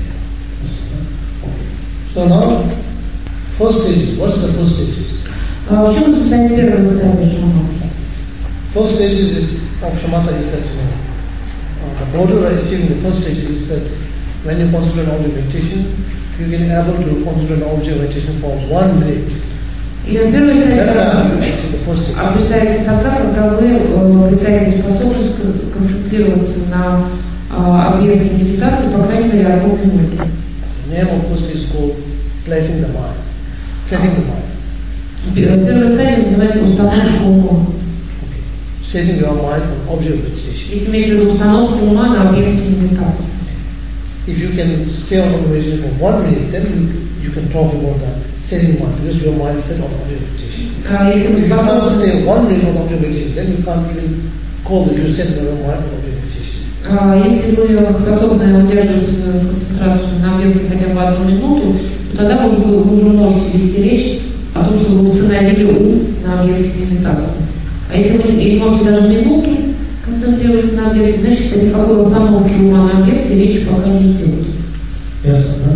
So now, first stages. What's the first stages? В чем состоит первая стадия шамата? First stages of shamatha is that the border I see in the first stage is that when you concentrate on object meditation, you can be able to concentrate on object meditation for 1 minute. И первая стадия обретается тогда, когда вы обретаете способность концентрироваться на объекте медитации, по крайней мере, 1 минуту. The name of first is called placing the mind, setting the mind. Первая стадия называется установка ума. Setting your mind on object meditation. Здесь имеется в виду установка ума на объекте медитации. If you can stay on meditation for 1 minute, then you can talk about that setting mind, because your mind is set on object meditation. Если If вы you can't способны, stay 1 minute on object meditation, then you can't even call that you set your mind on object meditation. если вы способны удерживать свою концентрацию на объекте хотя бы 1 минуту, то тогда вы уже можете вести речь о том, что вы установили ум на объекте медитации. А если вы не можете даже минуту концентрироваться на объекте, значит, о никакой установке ума на объекте речь пока не идет. Yes, sir.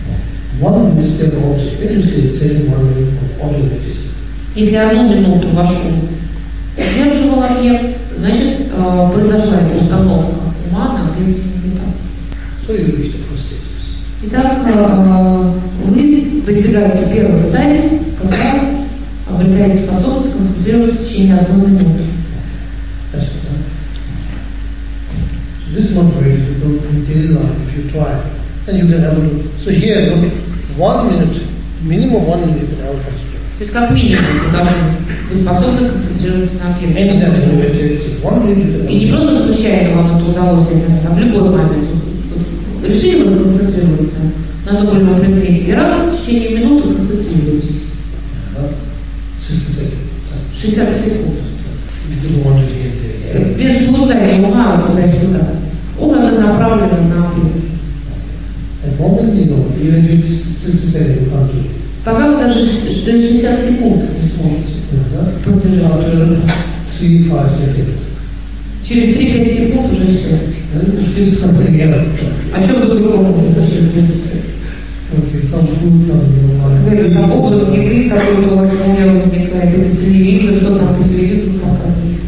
1 minute stay on object. When you say setting 1 minute on object meditation. Если 1 минуту ваш ум удерживал объект, значит, произошла эта установка ума на объекте медитации. So you reach the first stages. Итак, вы достигаете первой стадии, когда обретаете способность концентрироваться в течение 1 минуты. Yes, sir. This is not very difficult in daily life if you try. And you can able to. So here, look, 1 minute, minimum 1 minute you can able to concentrate. То есть как минимум вы должны быть способны концентрироваться на объекте. Anytime you meditate, 1 minute you can. И не просто случайно вам это удалось, а в любой момент. Решили вы сконцентрироваться на добром предмете, и раз в течение минуты концентрируйтесь. 60 секунд. Без блуждания ума туда-сюда. Ум это направлено на объект. Пока вы даже 60 секунд не сможете продержаться. Через 3-5 секунд уже все. О чем вы другому начали? Там образ еды, который у вас в уме возникает, или телевизор, что там по телевизору показывает.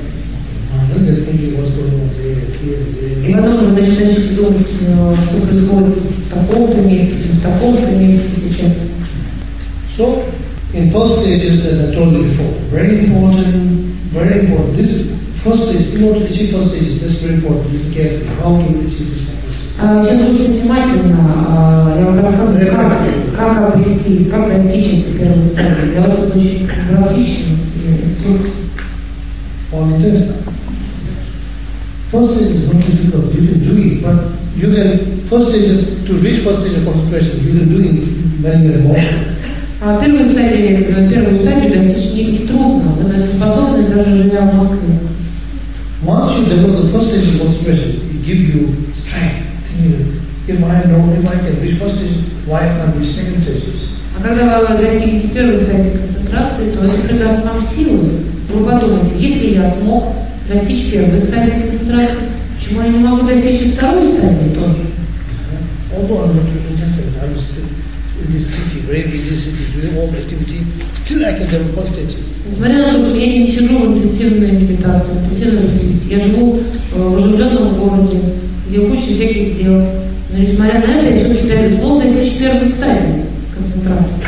И потом вы начинаете думать, что происходит в таком-то месте, в таком-то месте сейчас. So, in first stages, as I told you before, very important. This first stage, in order to achieve first stage, this is very important. Listen carefully. How to achieve this first stage? Сейчас очень внимательно я вам рассказываю, как обрести, как достичь этой первой стадии. Для вас это очень практичная инструкция. On this, first stage is not difficult. You can do it, but you can first stage is to reach first stage of concentration. You can do it very more. Первую стадию достичь не трудно. Вы на это способны, даже живя в Москве. Once you develop the first stage of concentration, it gives you strength. If I can reach first stage, why I can't reach second stage? А когда вы достигнете первой стадии концентрации, то это придаст вам силы. Вы подумайте, если я смог достичь первой стадии концентрации, почему я не могу достичь и второй стадии тоже? Although I'm not intensive, I'm still in this city, very busy city, doing all the activity, still I can develop first stages. Несмотря на то, что я не сижу в интенсивной медитации, я живу в оживленном городе, где куча всяких дел. Но несмотря на это, я все-таки смог достичь первой стадии концентрации.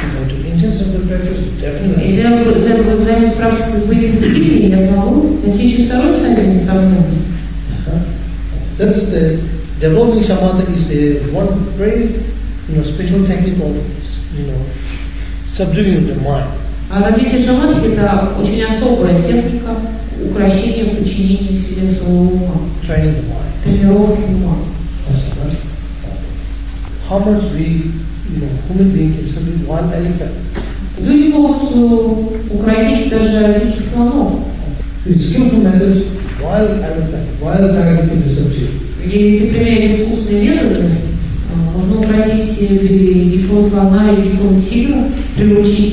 Если я буду заниматься практикой по интенсивнее, я смогу достичь второй стадии, несомненно. That's the developing shamatha is the one very special technique of subduing the mind. А развитие шаматхи – это очень особая техника укрощения, подчинения себе своего ума. Training the mind. Тренировки ума. How much we, human being can subdue one elephant? Люди могут укротить даже диких слонов. It's skillful method. wild elephant, wild tiger can disappear. Если применять искусственные методы, можно укротить дикого слона и дикого тигра, приручить.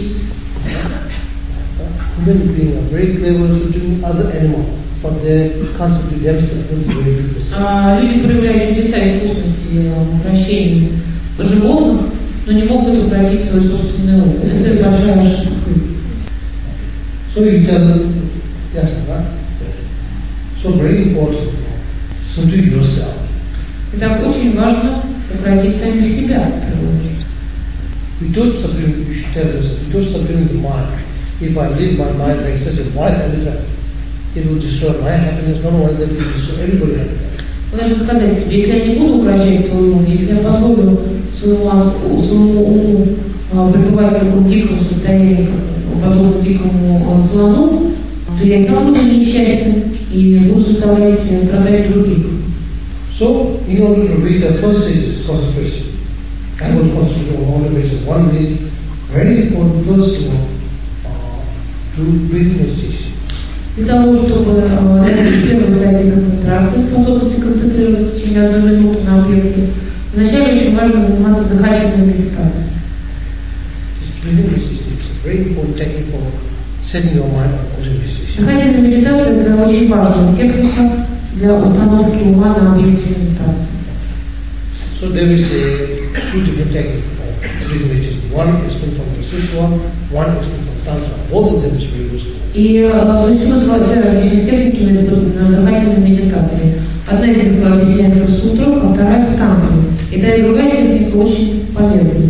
Human beings are very clever at doing other animals, but they constantly themselves is very difficult. Люди проявляют чудеса искусности укрощения животных, но не могут укротить свой собственный ум. Это большая ошибка. So you tell them, yes, right? So very important, subdue yourself. Итак, очень важно укротить самих себя. Without subduing, you should tell yourself, without subduing the mind. If I live my mind like such a wild elephant, it will destroy my happiness, not only that, it will destroy everybody's happiness. Вы должны сказать себе, если я не буду укрощать свой ум, если я позволю своему уму пребывать в таком диком состоянии, подобно дикому слону, то я сам буду несчастен и буду заставлять страдать других. So, in order to reach the first stage is concentration. I will concentrate on motivation. One is very important first to breathing meditation. Для того, чтобы достичь первой стадии концентрации, способности концентрироваться в течение 1 минуты на объекте, вначале очень важно заниматься дыхательной медитацией. Breathing meditation is a very important technique for setting your mind on concentration. Дыхательная медитация – это очень важная техника для установки ума на объекте медитации. So there is two different techniques of breathing meditation. One is from the Sushma, one is from Tantra. Both of them is very useful. И существует две различных техники дыхательной медитации. Одна из них объясняется в сутрах, а вторая в тантре. И та и другая техника очень полезна.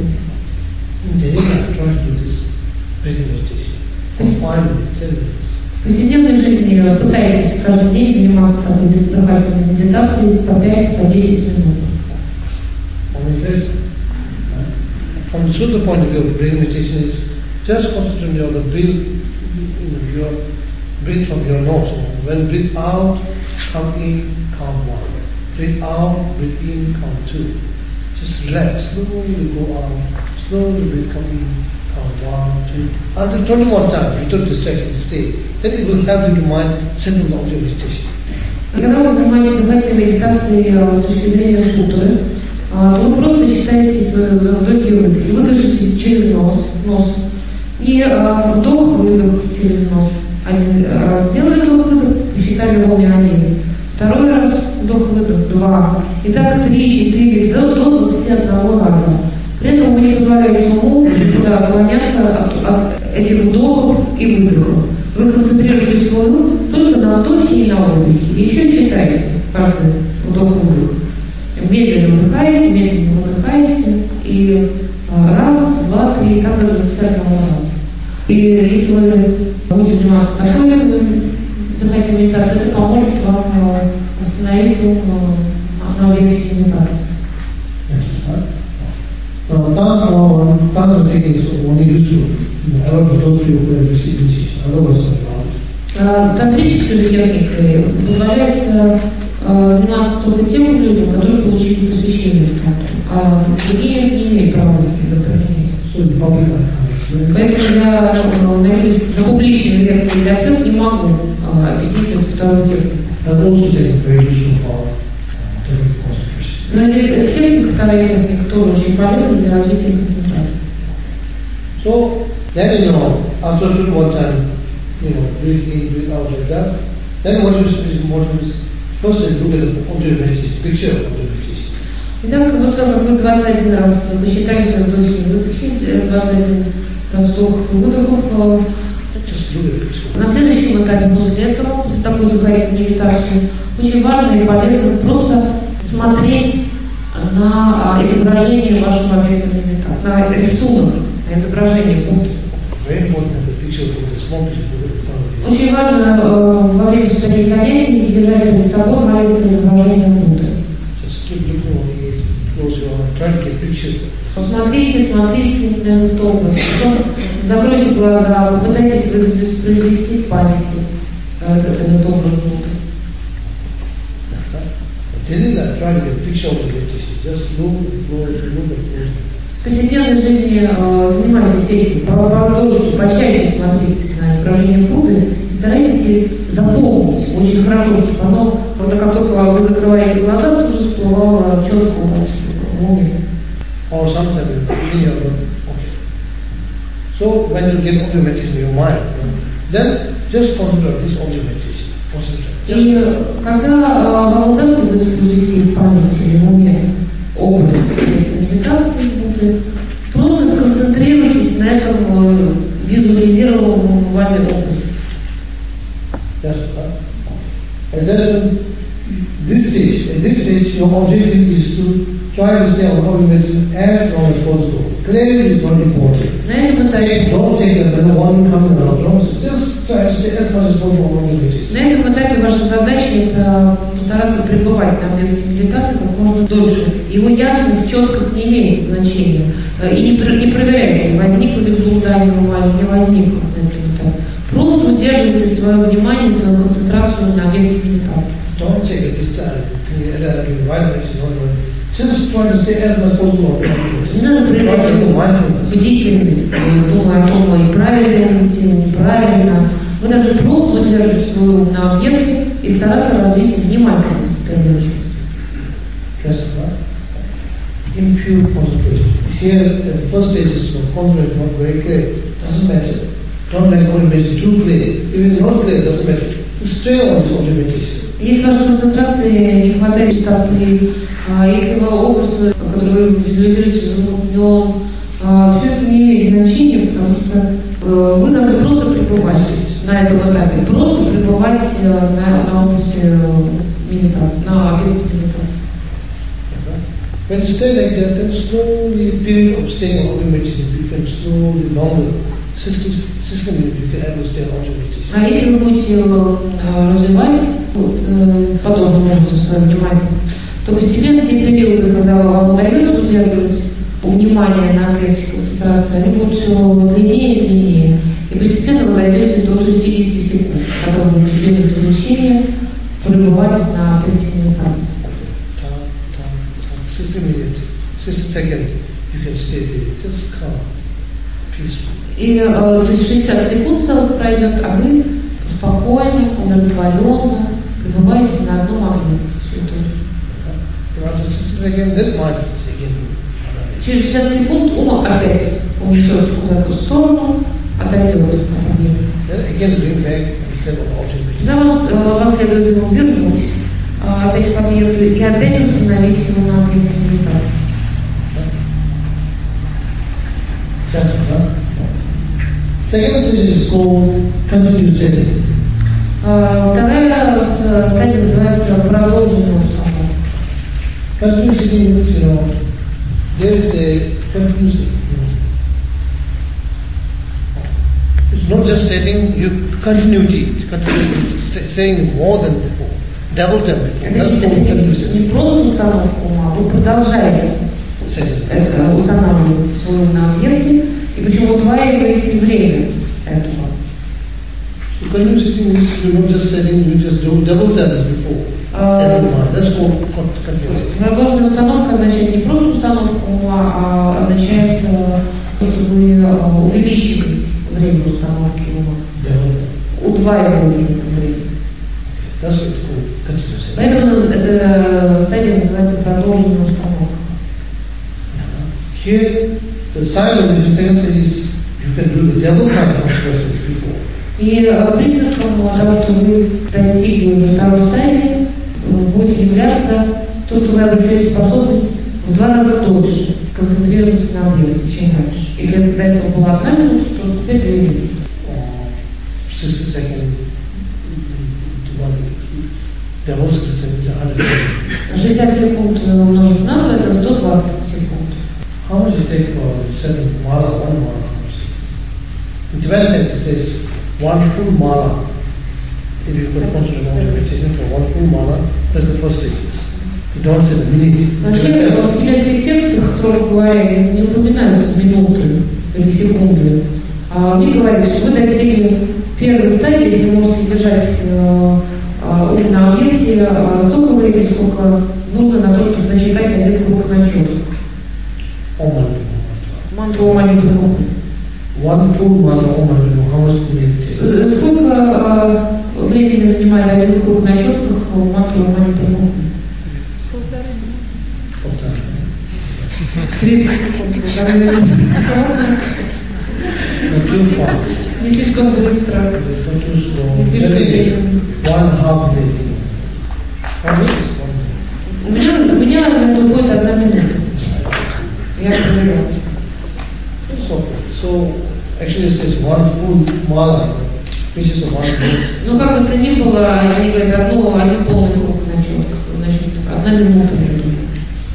В повседневной жизни пытайтесь каждый день заниматься дыхательной медитацией по 5-10 минут. From the Sutra point of view, breathing meditation is just concentrating on the breath, your breathe from your nose. When breathe out, count in, count 1. Breathe out, breathe in, count 2. Just relax. Slowly go out. Slowly breathe, come in, count 1, 2. Until 21 times, without distraction, stay. Then it will help you to mind settle down your meditation. Когда вы занимаетесь дыхательной медитацией с точки зрения сутры, то вы просто считаете свои вдохи и выдохи. Вы дышите через нос. И вдох-выдох через нос. Один раз сделали вдох-выдох, посчитали ровно 1. Второй раз вдох-выдох 2. И так 3, 4, до 21 раза. При этом вы не позволяете уму никуда отклоняться от этих вдохов и выдохов. Вы концентрируете свой ум только на вдохе и на выдохе. И еще считаете каждый вдох-выдох. Медленно вдыхаете, медленно выдыхаете. И раз, два, три, так до 21 раза. И если вы будете заниматься такой дыхательной медитацией, это поможет вам остановить на объекте медитации. Tantra techniques only used to help those people who have received meditation. Otherwise, not. Тантрической техникой позволяет заниматься только тем людям, которые получили посвящение в тантру, а другие не имеют права это применять. Поэтому я на публичной лекции для всех не могу объяснить эту вторую технику. Но эта техника, вторая техника, тоже очень полезна для развития концентрации. So, then after one time, breathe in, breathe out like that, then what is important is, first look at the object meditation, picture of object meditation. Итак, вот как вы 21 раз посчитали свои вдохи и выдохи, 21 раз вдохов и выдохов. На следующем этапе после этого, после такой дыхательной медитации, очень важно и полезно просто смотреть на изображение вашего объекта медитации, на рисунок, на изображение Будды. Очень важно во время своих занятий держать перед собой маленькое изображение Будды. Посмотрите, смотрите на этот образ. Потом закройте глаза, попытайтесь воспроизвести в памяти этот образ Будды. В повседневной жизни занимайтесь этим, подольше, почаще смотрите на изображение Будды и старайтесь запомнить очень хорошо, чтобы оно, как только вы закрываете глаза, тут же всплывало четко у вас в уме. Or sometimes in your mind. Okay. So when you get audio meditation in your mind, then just concentrate this audio meditation. И когда вам удастся воспроизвести в памяти или в уме образ этой медитации Будды, просто сконцентрируйтесь на этом визуализированном вами образе. That's right. And then at this stage, your objective is to try to stay on audio meditation as long as possible. Clarity is not important. На этом этапе, Don't take it when one comes around. Just try to stay as much as possible on audio meditation. на этом этапе ваша задача это постараться пребывать на объекте медитации как можно дольше. Его ясность, четкость не имеет значения. И не проверяйте, возникло ли блуждание в уме, не возникло на этом этапе. Просто удерживайте свое внимание, свою концентрацию на объекте медитации. Don't take it this time. Just try to stay as much as possible. Не надо проявлять бдительность, думая о том, и правильно ли дело, неправильно. Вы даже просто удерживать свой ум на объекте и стараться развить внимательность в первую очередь. That's right. In pure concentration. Here, the first stage is concentration, not very clear. Doesn't matter. Don't make audio meditation too clear. If it's not clear, doesn't matter. Just stay on this audio meditation. Если вашей концентрации не хватает частоты, если образ, который вы визуализируете, замутнен, все это не имеет значения, потому что вы должны просто пребывать на этом этапе, просто пребывать на образе медитации, на объекте медитации. When you stay like that, then slowly, period of staying on audio meditation becomes slowly longer. System you can able to stay on audio meditation. А если вы будете развивать подобным образом свою внимательность, то постепенно те периоды, когда вам удается удерживать внимание на объекте концентрации, они будут все длиннее и длиннее. И постепенно вы дойдете до 60 секунд, когда вы будете без исключения пребывать на объекте медитации. 60 minutes, 60 seconds, you can stay there, just calm, peaceful. И 60 секунд целых пройдет, а вы спокойно, удовлетворенно пребываете на одном объекте. Через 60 секунд ум опять унесет куда-то в сторону, отойдет от объекта. Тогда вам следует его вернуть, опять к объекту и опять установить его на объекте медитации. Second stage is called continuous sitting. Вторая стадия называется продолженная установка. Continuous sitting means, there is a continuous. It's not just sitting, you continuity, saying more than before, double than before. That's called continuous sitting. Не просто установка ума, вы продолжаете устанавливать свой ум на объекте, и почему удваиваете время этого. So continuous sitting means you're not just sitting, you just do double that before. That's called continuous sitting. Продолженная установка означает не просто установку ума, а означает, что вы увеличиваете время установки ума. Удваиваете это время. That's what's called continuous sitting. Поэтому эта стадия называется продолженная установка. Here, the sign of the second stage is you can do the double kind of process before. И признаком того, что вы достигли уже второй стадии, будет являться то, что вы обретете способность в 2 раза дольше концентрироваться на объекте, чем раньше. Если до этого была 1 минута, то теперь 2 минуты. 60 seconds, double 60 seconds, 100 60 секунд умножить на 2 это 120 секунд. How much it take for 7 mala, 1 mala? In Tibetan it says 1 full mala. If you could consider meditation for 1 full mala, that's the first stage. You don't say the minute. Вообще, в тибетских текстах, строго говоря, не упоминаются минуты или секунды. Мне говорят, что вы достигли первой стадии, если можете держать ум на объекте, столько времени, сколько нужно на то, чтобы начитать один круг начетов. Мантру Оманипу. One full mantra Om Mani Padme, how much do you take? Сколько времени занимает один круг maybe 1.5 minute. For me, it's 1 minute. У меня на это уходит 1 минута. Я проверяю. So actually it says 1 full mala, which is 1 minute. Ну, как бы то ни было, они говорят, один полный круг, значит, 1 минута между ними.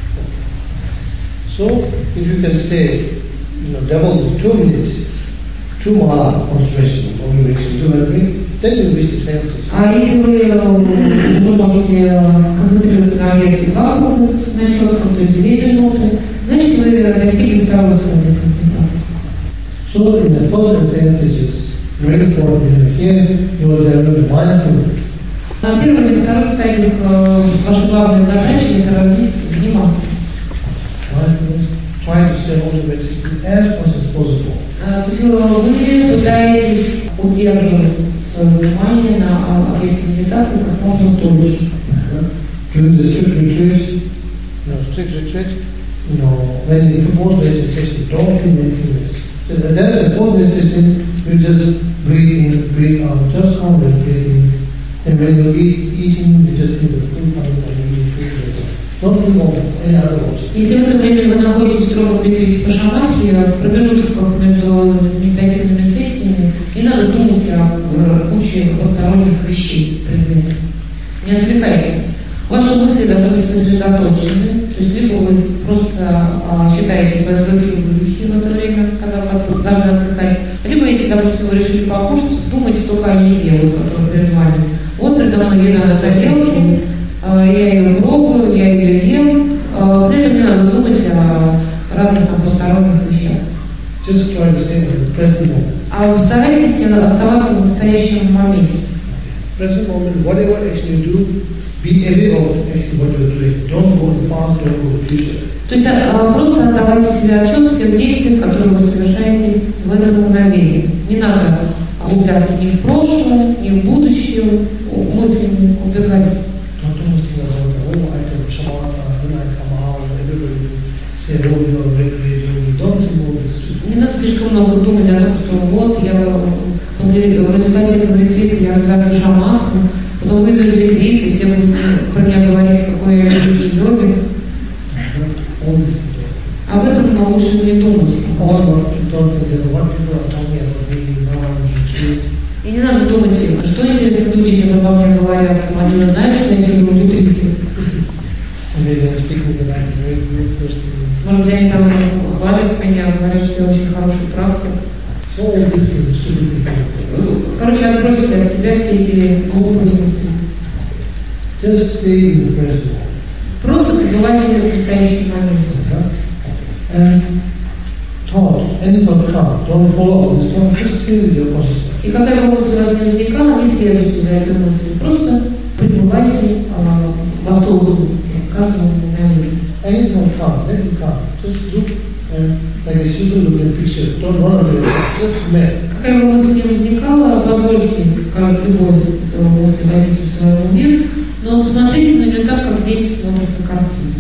So if you can say, double 2 minutes, 2 mala concentration, then you reach the senses. А если вы можете концентрироваться на объекте 2 круга начетка, то есть 2 минуты, значит, вы достигли второй стадии концентрации. So in the first sense, it is very important. Here you are developing mindfulness. На первой и второй стадиях ваша главная задача – это развить внимание. Mindfulness, try to stay motivated as much as possible. Вы пытаетесь удерживать свое внимание на объекте медитации как можно дольше. During the strict retreat, when you propose meditation, don't feel anything else. So that's the whole meditation, you just breathe in, breathe out, just count and breathe in. And when you eating, you just feel the food coming from eating food. Don't think of any other words. Если в это время вы находитесь строго в ретрите по шамахе, в промежутках между медитативными сессиями, не надо думать о куче посторонних вещей, предметов. Не отвлекайтесь. Ваши мысли должны быть сосредоточены, то есть либо вы просто считаете свои выдохи в это время, когда вы должны отдыхать, либо если, допустим, вы решили покушать, думайте только о еде, которая перед вами. Вот передо мной еда на тарелке, я ее пробую, я ее ем, при этом не надо думать о разных посторонних вещах. Just try to stay in the present moment. А старайтесь оставаться в настоящем моменте. Present moment, whatever action you do, be aware of actually what you're doing. Don't go in the past, don't go in the future. То есть просто отдавайте себе отчет в всех действиях, которые вы совершаете в этом мгновении. Не надо углубляться ни в прошлое, ни в будущее, мыслями убегать. Don't think about I took shamatha, then I come out, and everybody say, you are a great yogi. Don't think all this. Не надо слишком много думать о том, что вот я в результате этого ретрита я разговариваю шамаху, потом выйду из ретрита, и все будут про меня говорить, какой я великий йоги. Об этом лучше не думать. И не надо думать, что интересно люди сейчас обо мне говорят, они не знают, что я сижу в ретрите. Может быть, они там хвалят меня, говорят, что я очень хороший практик. Короче, отбросьте от себя все эти глупые мысли. Просто пребывайте в настоящем моменте. И когда мысль у вас не возникала, не следуйте за этой мыслью. Просто пребывайте в осознанности каждого мгновения. Anything come, then you come. Just look like a student look at picture. Don't run away. Just man. Какая бы мысль не возникала, позвольте любой мысли возникнуть в своем уме, но смотрите на нее так, как дети смотрят на картину.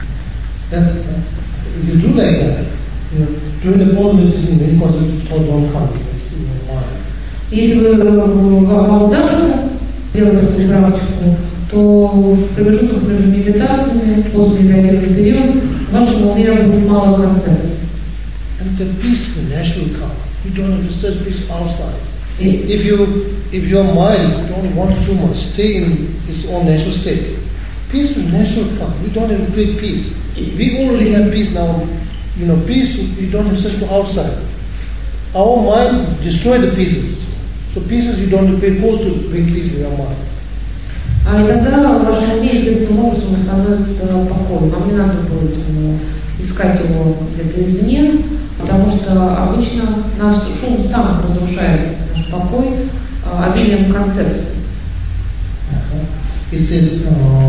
If you do like that, during the whole meditation, many concepts don't come in your mind. Если вам удастся делать такую практику, то в промежутках между медитациями, после медитативного периода, в вашем уме будет мало концепций. And the peace will naturally come. You don't have to search peace outside. If your mind don't want too much, stay in its own natural state. Peace will naturally come. You don't have to create peace. We already have peace now. Peace you don't have to search for outside. Our mind destroy the pieces. So pieces you don't have to pay force to bring peace in your mind. А тогда в вашем уме естественным образом становится покой. Вам не надо будет искать его где-то извне, потому что обычно наш шум сам разрушает наш покой обилием концепций. It says,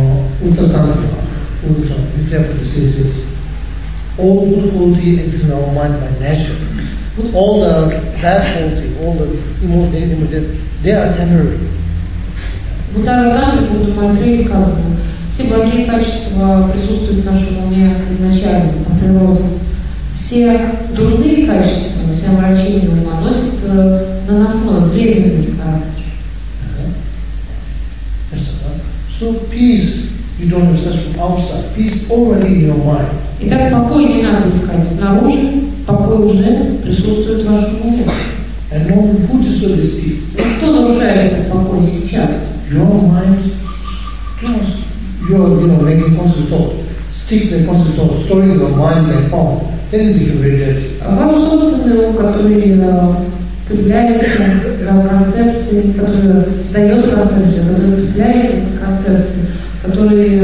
says, all good quality exists in our mind by nature. All the bad quality, all the emotions, they are temporary. В Уттара-тантре Будда-Майтреи сказано, все благие качества присутствуют в нашем уме изначально, по природе. Все дурные качества, все омрачения ума носят наносной, временный характер. So peace, you don't have search from outside. Peace already in your mind. Итак, покой не надо искать снаружи, покой уже присутствует в вашем уме. And Lord, who destroys this peace? Но кто нарушает этот покой сейчас? Your mind, you're making constant thought. Stick the constant thought, storing your mind like bomb. Then it becomes very dirty. Ваш собственный ум, который цепляется за концепции, который создает концепции, который цепляется за концепции, который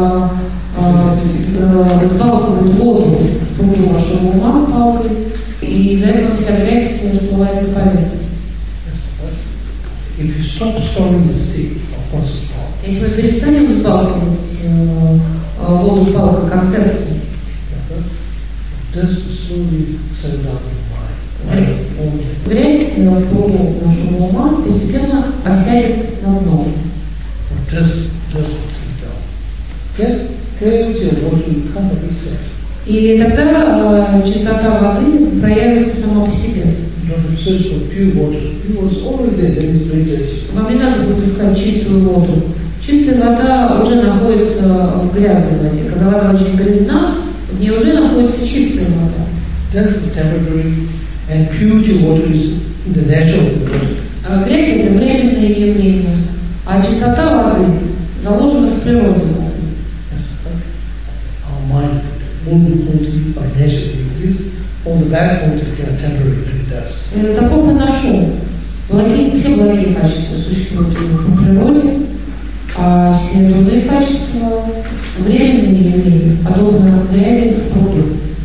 сбалтывает воду внутри вашего ума палкой, и из-за этого вся грязь всплывает на поверхность. If you stop storing the stick of constant thought, если мы перестанем сбалтывать воду палкой концепции, just slowly settle down your mind. Грязь в кругу нашего ума постепенно осядет на дно. Just sit down. Get clarity of what will come of itself. И тогда чистота воды проявится сама по себе. You don't have to search for pure water. Pure water is already there, then it's very dirty. Вам не надо будет искать чистую воду. Чистая вода уже находится в грязной воде. Когда вода очень грязна, в ней уже находится чистая вода. Dust is temporary, and purity of water is the natural water. Грязь – это временное явление, а чистота воды заложена в природе воды. Our mind, all by nature exists, all the bad qualities are temporary, like dust. Таков и наш ум. Все благие качества существуют по природе, а все дурные качества – временные явления, подобно грязи в пруду.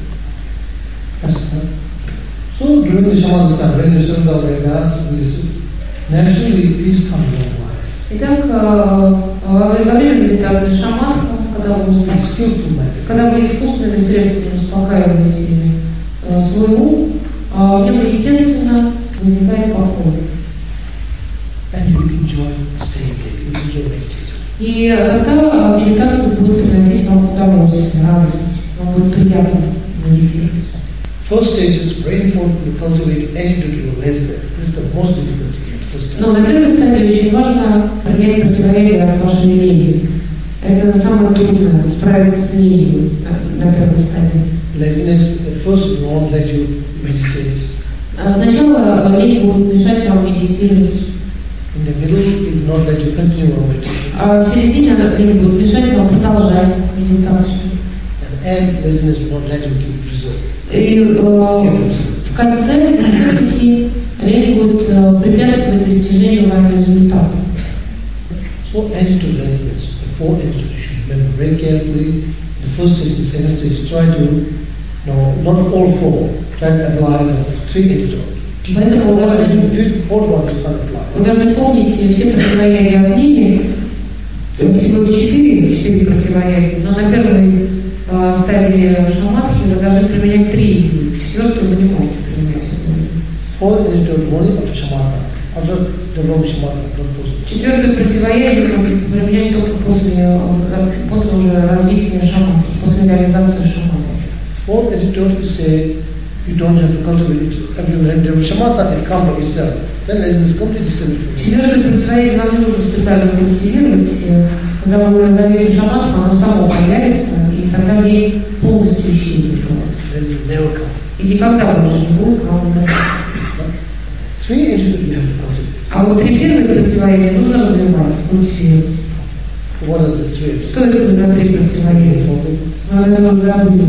So during the Samadhi time, when you settle down like that, naturally peace comes to your mind. Итак, во время медитации шаматха, когда вы искусственными средствами успокаиваете свой ум, в нем естественно возникает покой. And you enjoy staying there, you enjoy meditation. И тогда медитация будет приносить вам удовольствие, радость, вам будет приятно медитировать. First stage is very important to cultivate antidote to laziness. This is the most difficult stage. Но на первой стадии очень важно принять противоядие от вашей лени. Это самое трудное, справиться с ленью на первой стадии. Laziness, at first will not let you meditate. Сначала лень будет мешать вам медитировать. In the middle, it will not let you continue your meditation. А в середине лень будет мешать вам продолжать медитацию. And laziness will not let you keep result. И в конце пути лень будет препятствовать достижению вами результата. So antidote laziness, the four antidotes, you should remember very carefully. The first stage, the second stage, try to, not all four, try to apply the three antidotes. Поэтому вы должны помнить все противоядия от лени, всего 4 противоядия, но на первой стадии шаматхи вы должны применять 3 из них, 4 вы не можете применять. Четвертое противоядие можно применять только после уже развития шаматхи, после реализации шаматхи. Fourth antidote is say you don't have to cultivate it. When the shamatha it comes by itself, then it is completely disappeared. Четвертое противоядие вам не нужно специально культивировать. Когда вы даете шаматху, оно само появится, и тогда лень полностью исчезнет у вас. И никогда больше не будет к вам возвращаться. А вот 3 первые противоядия нужно развивать, культивировать. Что это за 3 противоядия? Мы об этом забыли.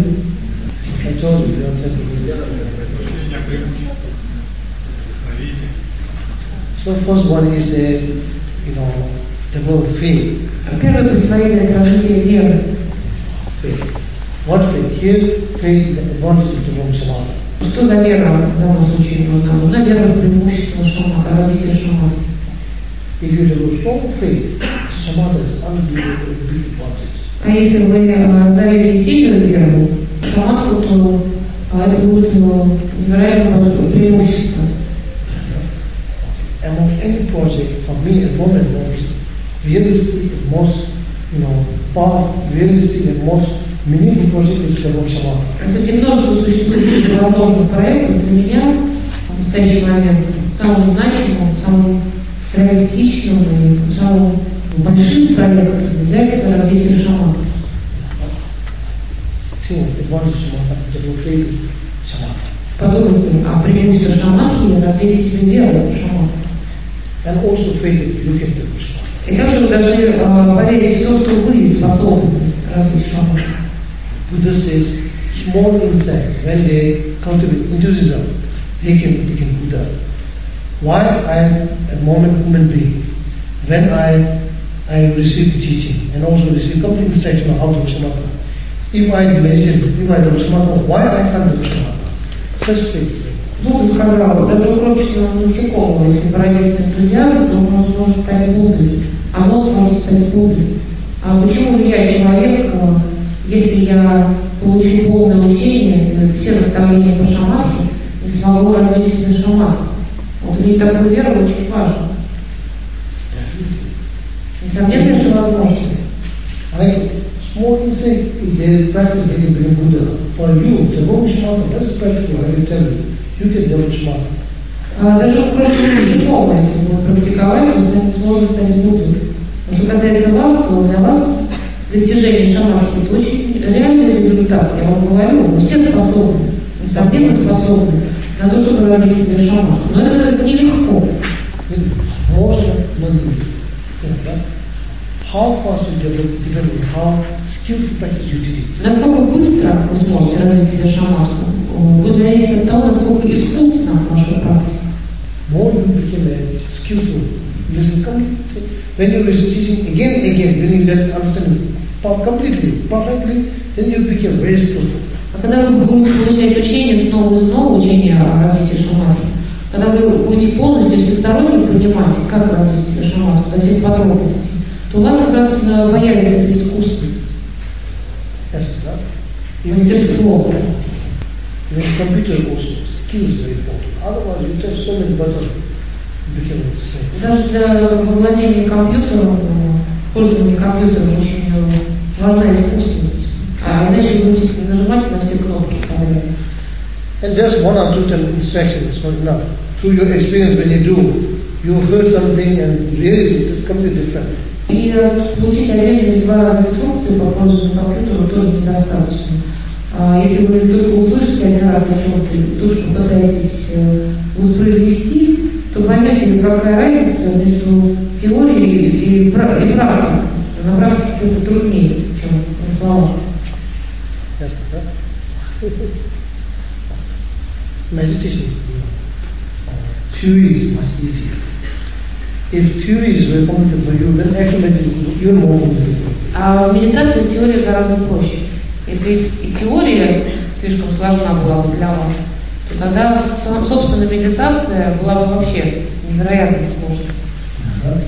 So first one is the word faith. Первое противоядие – это развитие веры. Faith. What faith? Here, faith, the advantage of the wrong samadhi. Что за вера в данном случае нужна? Нужна вера в преимущество шаматха, развитие шаматха. If you have a strong faith, samadhi is unbelievable big advantage. А если вы развиваете сильную веру в шаматху, то это будет невероятное преимущество. Among any project, for me, at the moment, most realistic, most, realistic and most meaningful project is the Wrong Samadhi. Кстати, множество существующих возможных проектов для меня в настоящий момент самым значимым, самым реалистичным и самым большим проектом является развитие шамата. Подумайте о преимуществах шаматхи и развитии себе веры в шаматху. And also faith that you can do Shama. И также вы должны поверить в то, что вы способны развить шаматху. Buddha says, small insect, when they cultivate enthusiasm, they can become Buddha. Why I am a moment human being? When I receive teaching and also receive complete instruction on how to do samatha. If I meditate, if I do samatha, why I can't do samatha? Such things. Будда сказал, даже крошечному насекомому, если породится энтузиазм, то он может стать Буддой, оно сможет стать Буддой. А почему же я, человек, если я получу полное учение, все наставления по шаматхе, не смогу развить себе шаматху? Вот иметь такую веру очень важно. Несомненно, это возможность. Small insect, they practice, they can become Buddha. For you, to go to samatha, that's practical, I will tell you. You can develop samatha. Даже крошечному насекомому, если будет практиковать, то с сможет стать Буддой. Но что касается вас, то для вас достижение шаматхи – это очень реальный результат. Я вам говорю, вы все способны, несомненно способны на то, чтобы развить себе шаматху. Но это нелегко. How fast you develop, depends on how skillful practice you did it. Насколько быстро вы сможете развить себе шаматху, будет зависеть от того, насколько искусна ваша практика. More you become a skillful, listen completely. When you receive teaching again, when you get understanding completely, perfectly, then you become very skillful. А когда вы будете получать учение снова и снова, учение о развитии шаматхи, когда вы будете полностью всесторонне понимать, как развить себе шаматху до всех подробностей, то у вас как раз появится это искусство. Мастерство. In computer also, skills very important. Otherwise, you have so many buttons, you become insane. Даже для владения компьютером, пользования компьютером очень важна искусственность. А иначе вы будете нажимать на все кнопки подряд. And just one or two instructions is not enough. Through your experience when you do, you heard something and really it's completely different. И получить один или два раза инструкции по пользованию компьютером тоже недостаточно. Если вы только услышите один раз о чем-то и тут же попытаетесь воспроизвести, то поймете, какая разница между теорией и практикой. На практике это труднее, чем на словах. Meditation, theory is much easier. If theory is very complicated for you, then actually you're more complicated. А в медитации теория гораздо проще. Если и теория слишком сложна была бы для вас, то тогда, собственно, медитация была бы вообще невероятно сложной.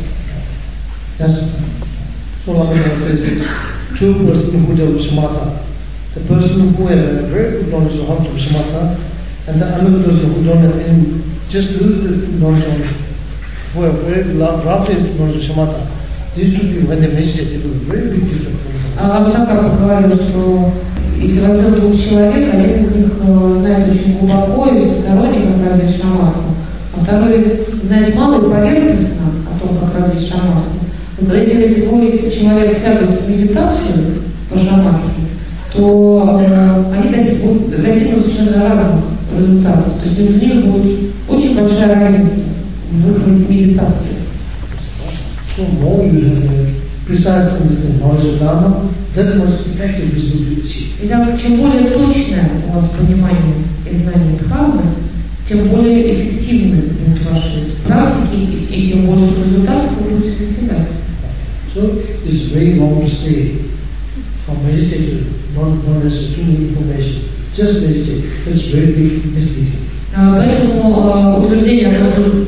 So Ramana says, two persons who develop samatha. The person who has a very good knowledge of how to do samatha, and the another person who don't have any, just little bit knowledge on, who have very roughly knowledge of samatha. These two people, when they meditate, they do a very big difference. Как говорил, что если возьмем двух человек, один из них знает очень глубоко и всесторонне, как развить шаматху, а второй знает мало и поверхностно о том, как развить шаматху. Вот если двое человек сядут в медитацию по шаматхе, то они достигнут совершенно разных результатов. То есть между ними будет очень большая разница в их медитации. So more you have a precise understanding, knowledge of Dharma, that much effective wisdom you achieve. Итак, чем более точное у вас понимание и знание Дхармы, тем более эффективны будут ваши практики, и тем больше результатов вы будете достигать. So it's very wrong to say from meditator, not necessarily too much information, just meditate. It's very big misleading. Поэтому утверждение о том,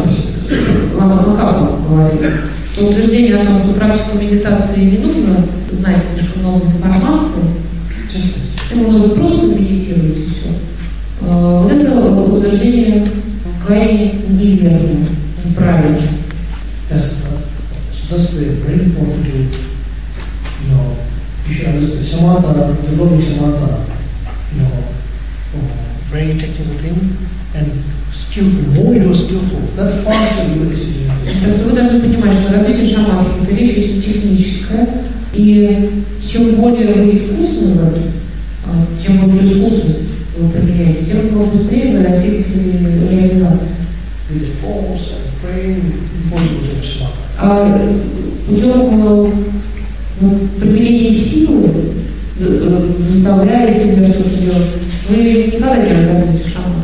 что утверждение о том, что практику медитации не нужно знать слишком много информации, ему нужно просто медитировать и все. Вот это утверждение крайне неверное, неправильное. That's very important to, you should understand samatha, developing samatha, very technical thing. and skillful. More you are skillful, that faster you will achieve this. Вы должны понимать, что развитие шаманства – это вещь очень техническая, и чем более вы искусны в этом, чем больше искусства вы применяете, тем быстрее вы достигнете реализации. With the force and praying before you do shaman. Путем применения силы, заставляя себя что-то делать, вы никогда не разобьете шамана.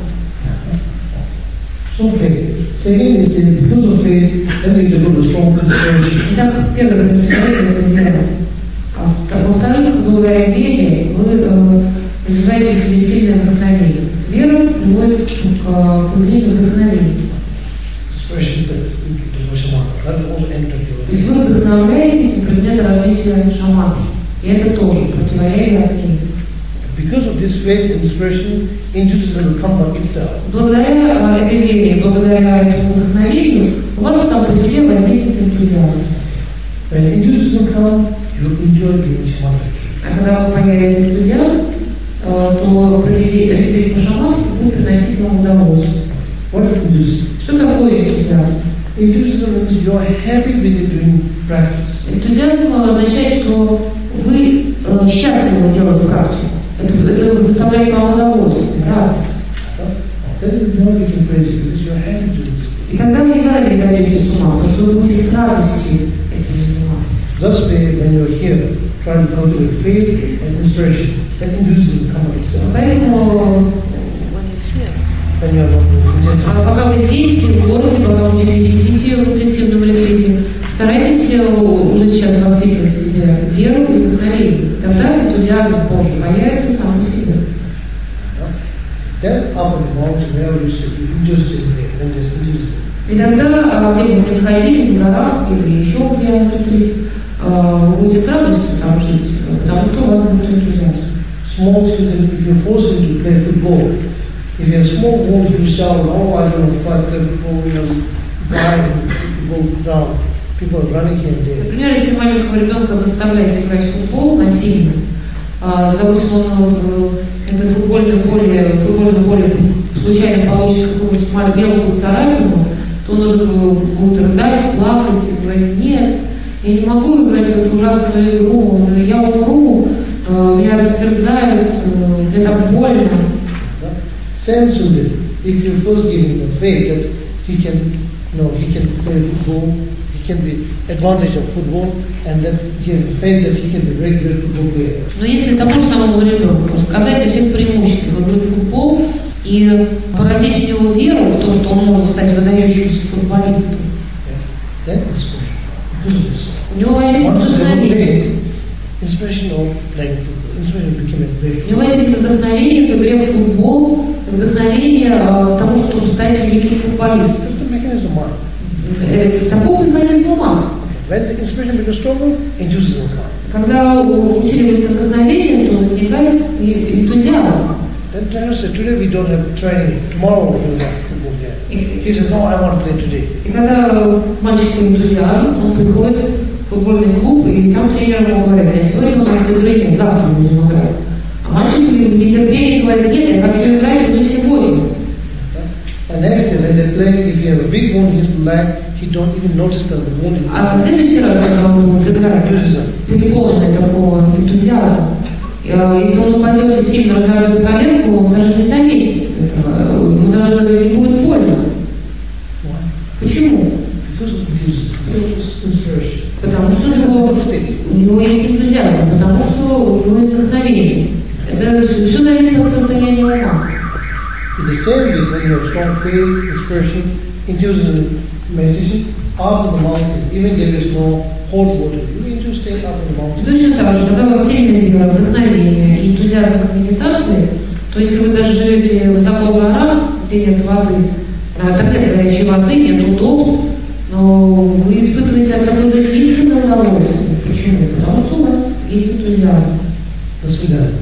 So faith. Second is that because of faith, then you develop a strong concentration. Итак, первое предпосылание – это вера. Во-вторых, благодаря вере вы развиваете в себе сильное вдохновение. Вера приводит к появлению вдохновения. Expression that you do shaman. That will also enter your То есть вы вдохновляетесь на предмет развития шаманства. И это тоже противоречие от веры. Because of this faith and inspiration, Hinduism will come by itself. Благодаря этой вере, благодаря этому вдохновению, у вас сам по себе возникнет энтузиазм. When Hinduism comes, you enjoy doing shaman. А когда появится энтузиазм, то проведение по шаманству будет приносить вам удовольствие. What is Hinduism? Что такое энтузиазм? Enthusiasm means you are happy with doing practice. Энтузиазм означает, что вы счастливы делать практику. Это доставляет вам удовольствие, радость. That is not making praise because you are happy doing this. И тогда вы никогда не зайдете с ума, потому что вы будете с радостью этим заниматься. Thus, when you are here, trying to cultivate faith and inspiration, that enthusiasm come of itself. Поэтому When you are not intentional. пока вы здесь, в городе, пока вы не сидите в интенсивном ретрите, старайтесь уже сейчас воспитывать в себе веру и вдохновение. Тогда энтузиазм позже появится сам по себе. Then up on the mountain, wherever you sit, you just sit there, when there's enthusiasm. И тогда, где бы вы ни находились, в горах или еще где-нибудь, вы будете с радостью там жить, потому что у вас будет энтузиазм. Small children, if you force them to play football, if you have small boys who shout, oh, I don't want to play football, you know, die, go down. People are running here and there. Например, если маленького ребенка заставляете играть в футбол насильно, допустим, он это футбольное поле случайно получит какую-нибудь мелкую царапину, то он уже будет рыдать, плакать, и говорить: нет, я не могу играть в эту ужасную игру, я умру, меня растерзают, мне так больно. Same children, if you first give him the faith that he can play football, he can be advantage of football, and that he has faith that he can be very good football player. Но если тому же самому ребенку сказать о всех преимуществах игры в футбол и породить в него веру в то, что он может стать выдающимся футболистом, Then inspiration. у него возникнет вдохновение. Inspiration of playing football. Inspiration became a very. У него возникнет вдохновение в игре в футбол, вдохновение к тому, чтобы стать великим футболистом. That's the mechanism of mind. Такого механизма ума. When the inspiration becomes stronger, enthusiasm comes. Когда усиливается вдохновение, то возникает энтузиазм. Then parents say, today we don't have training, tomorrow we will have football here. He says, no, I want to play today. И когда мальчик энтузиазм, он приходит в футбольный клуб, и там тренер ему говорит: а сегодня у нас игры нет, завтра будем играть. А мальчик в нетерпении говорит: нет, я хочу играть уже сегодня. And next day when they play, if you have a big wound in his leg, he don't even notice that the wound is. А в следующий раз, когда он будет играть, переполненный такого энтузиазма, если он упадет и сильно разорвет коленку, он даже не заметит этого, ему даже не будет больно. Почему? Потому что у него есть энтузиазм, потому что у него есть вдохновение. Это все зависит от состояния ума. In the same way, when you have strong faith, inspiration, enthusiasm, meditation, up on the mountain, even there is no hot water, you need to stay up on the mountain. Точно так же, когда у вас сильная вера, вдохновение и энтузиазм к медитации, то если вы даже живете высоко в горах, где нет воды, там нет горячей воды, нет удобств, но вы испытываете от этого истинное удовольствие. Почему? Потому что у вас есть энтузиазм. До свидания.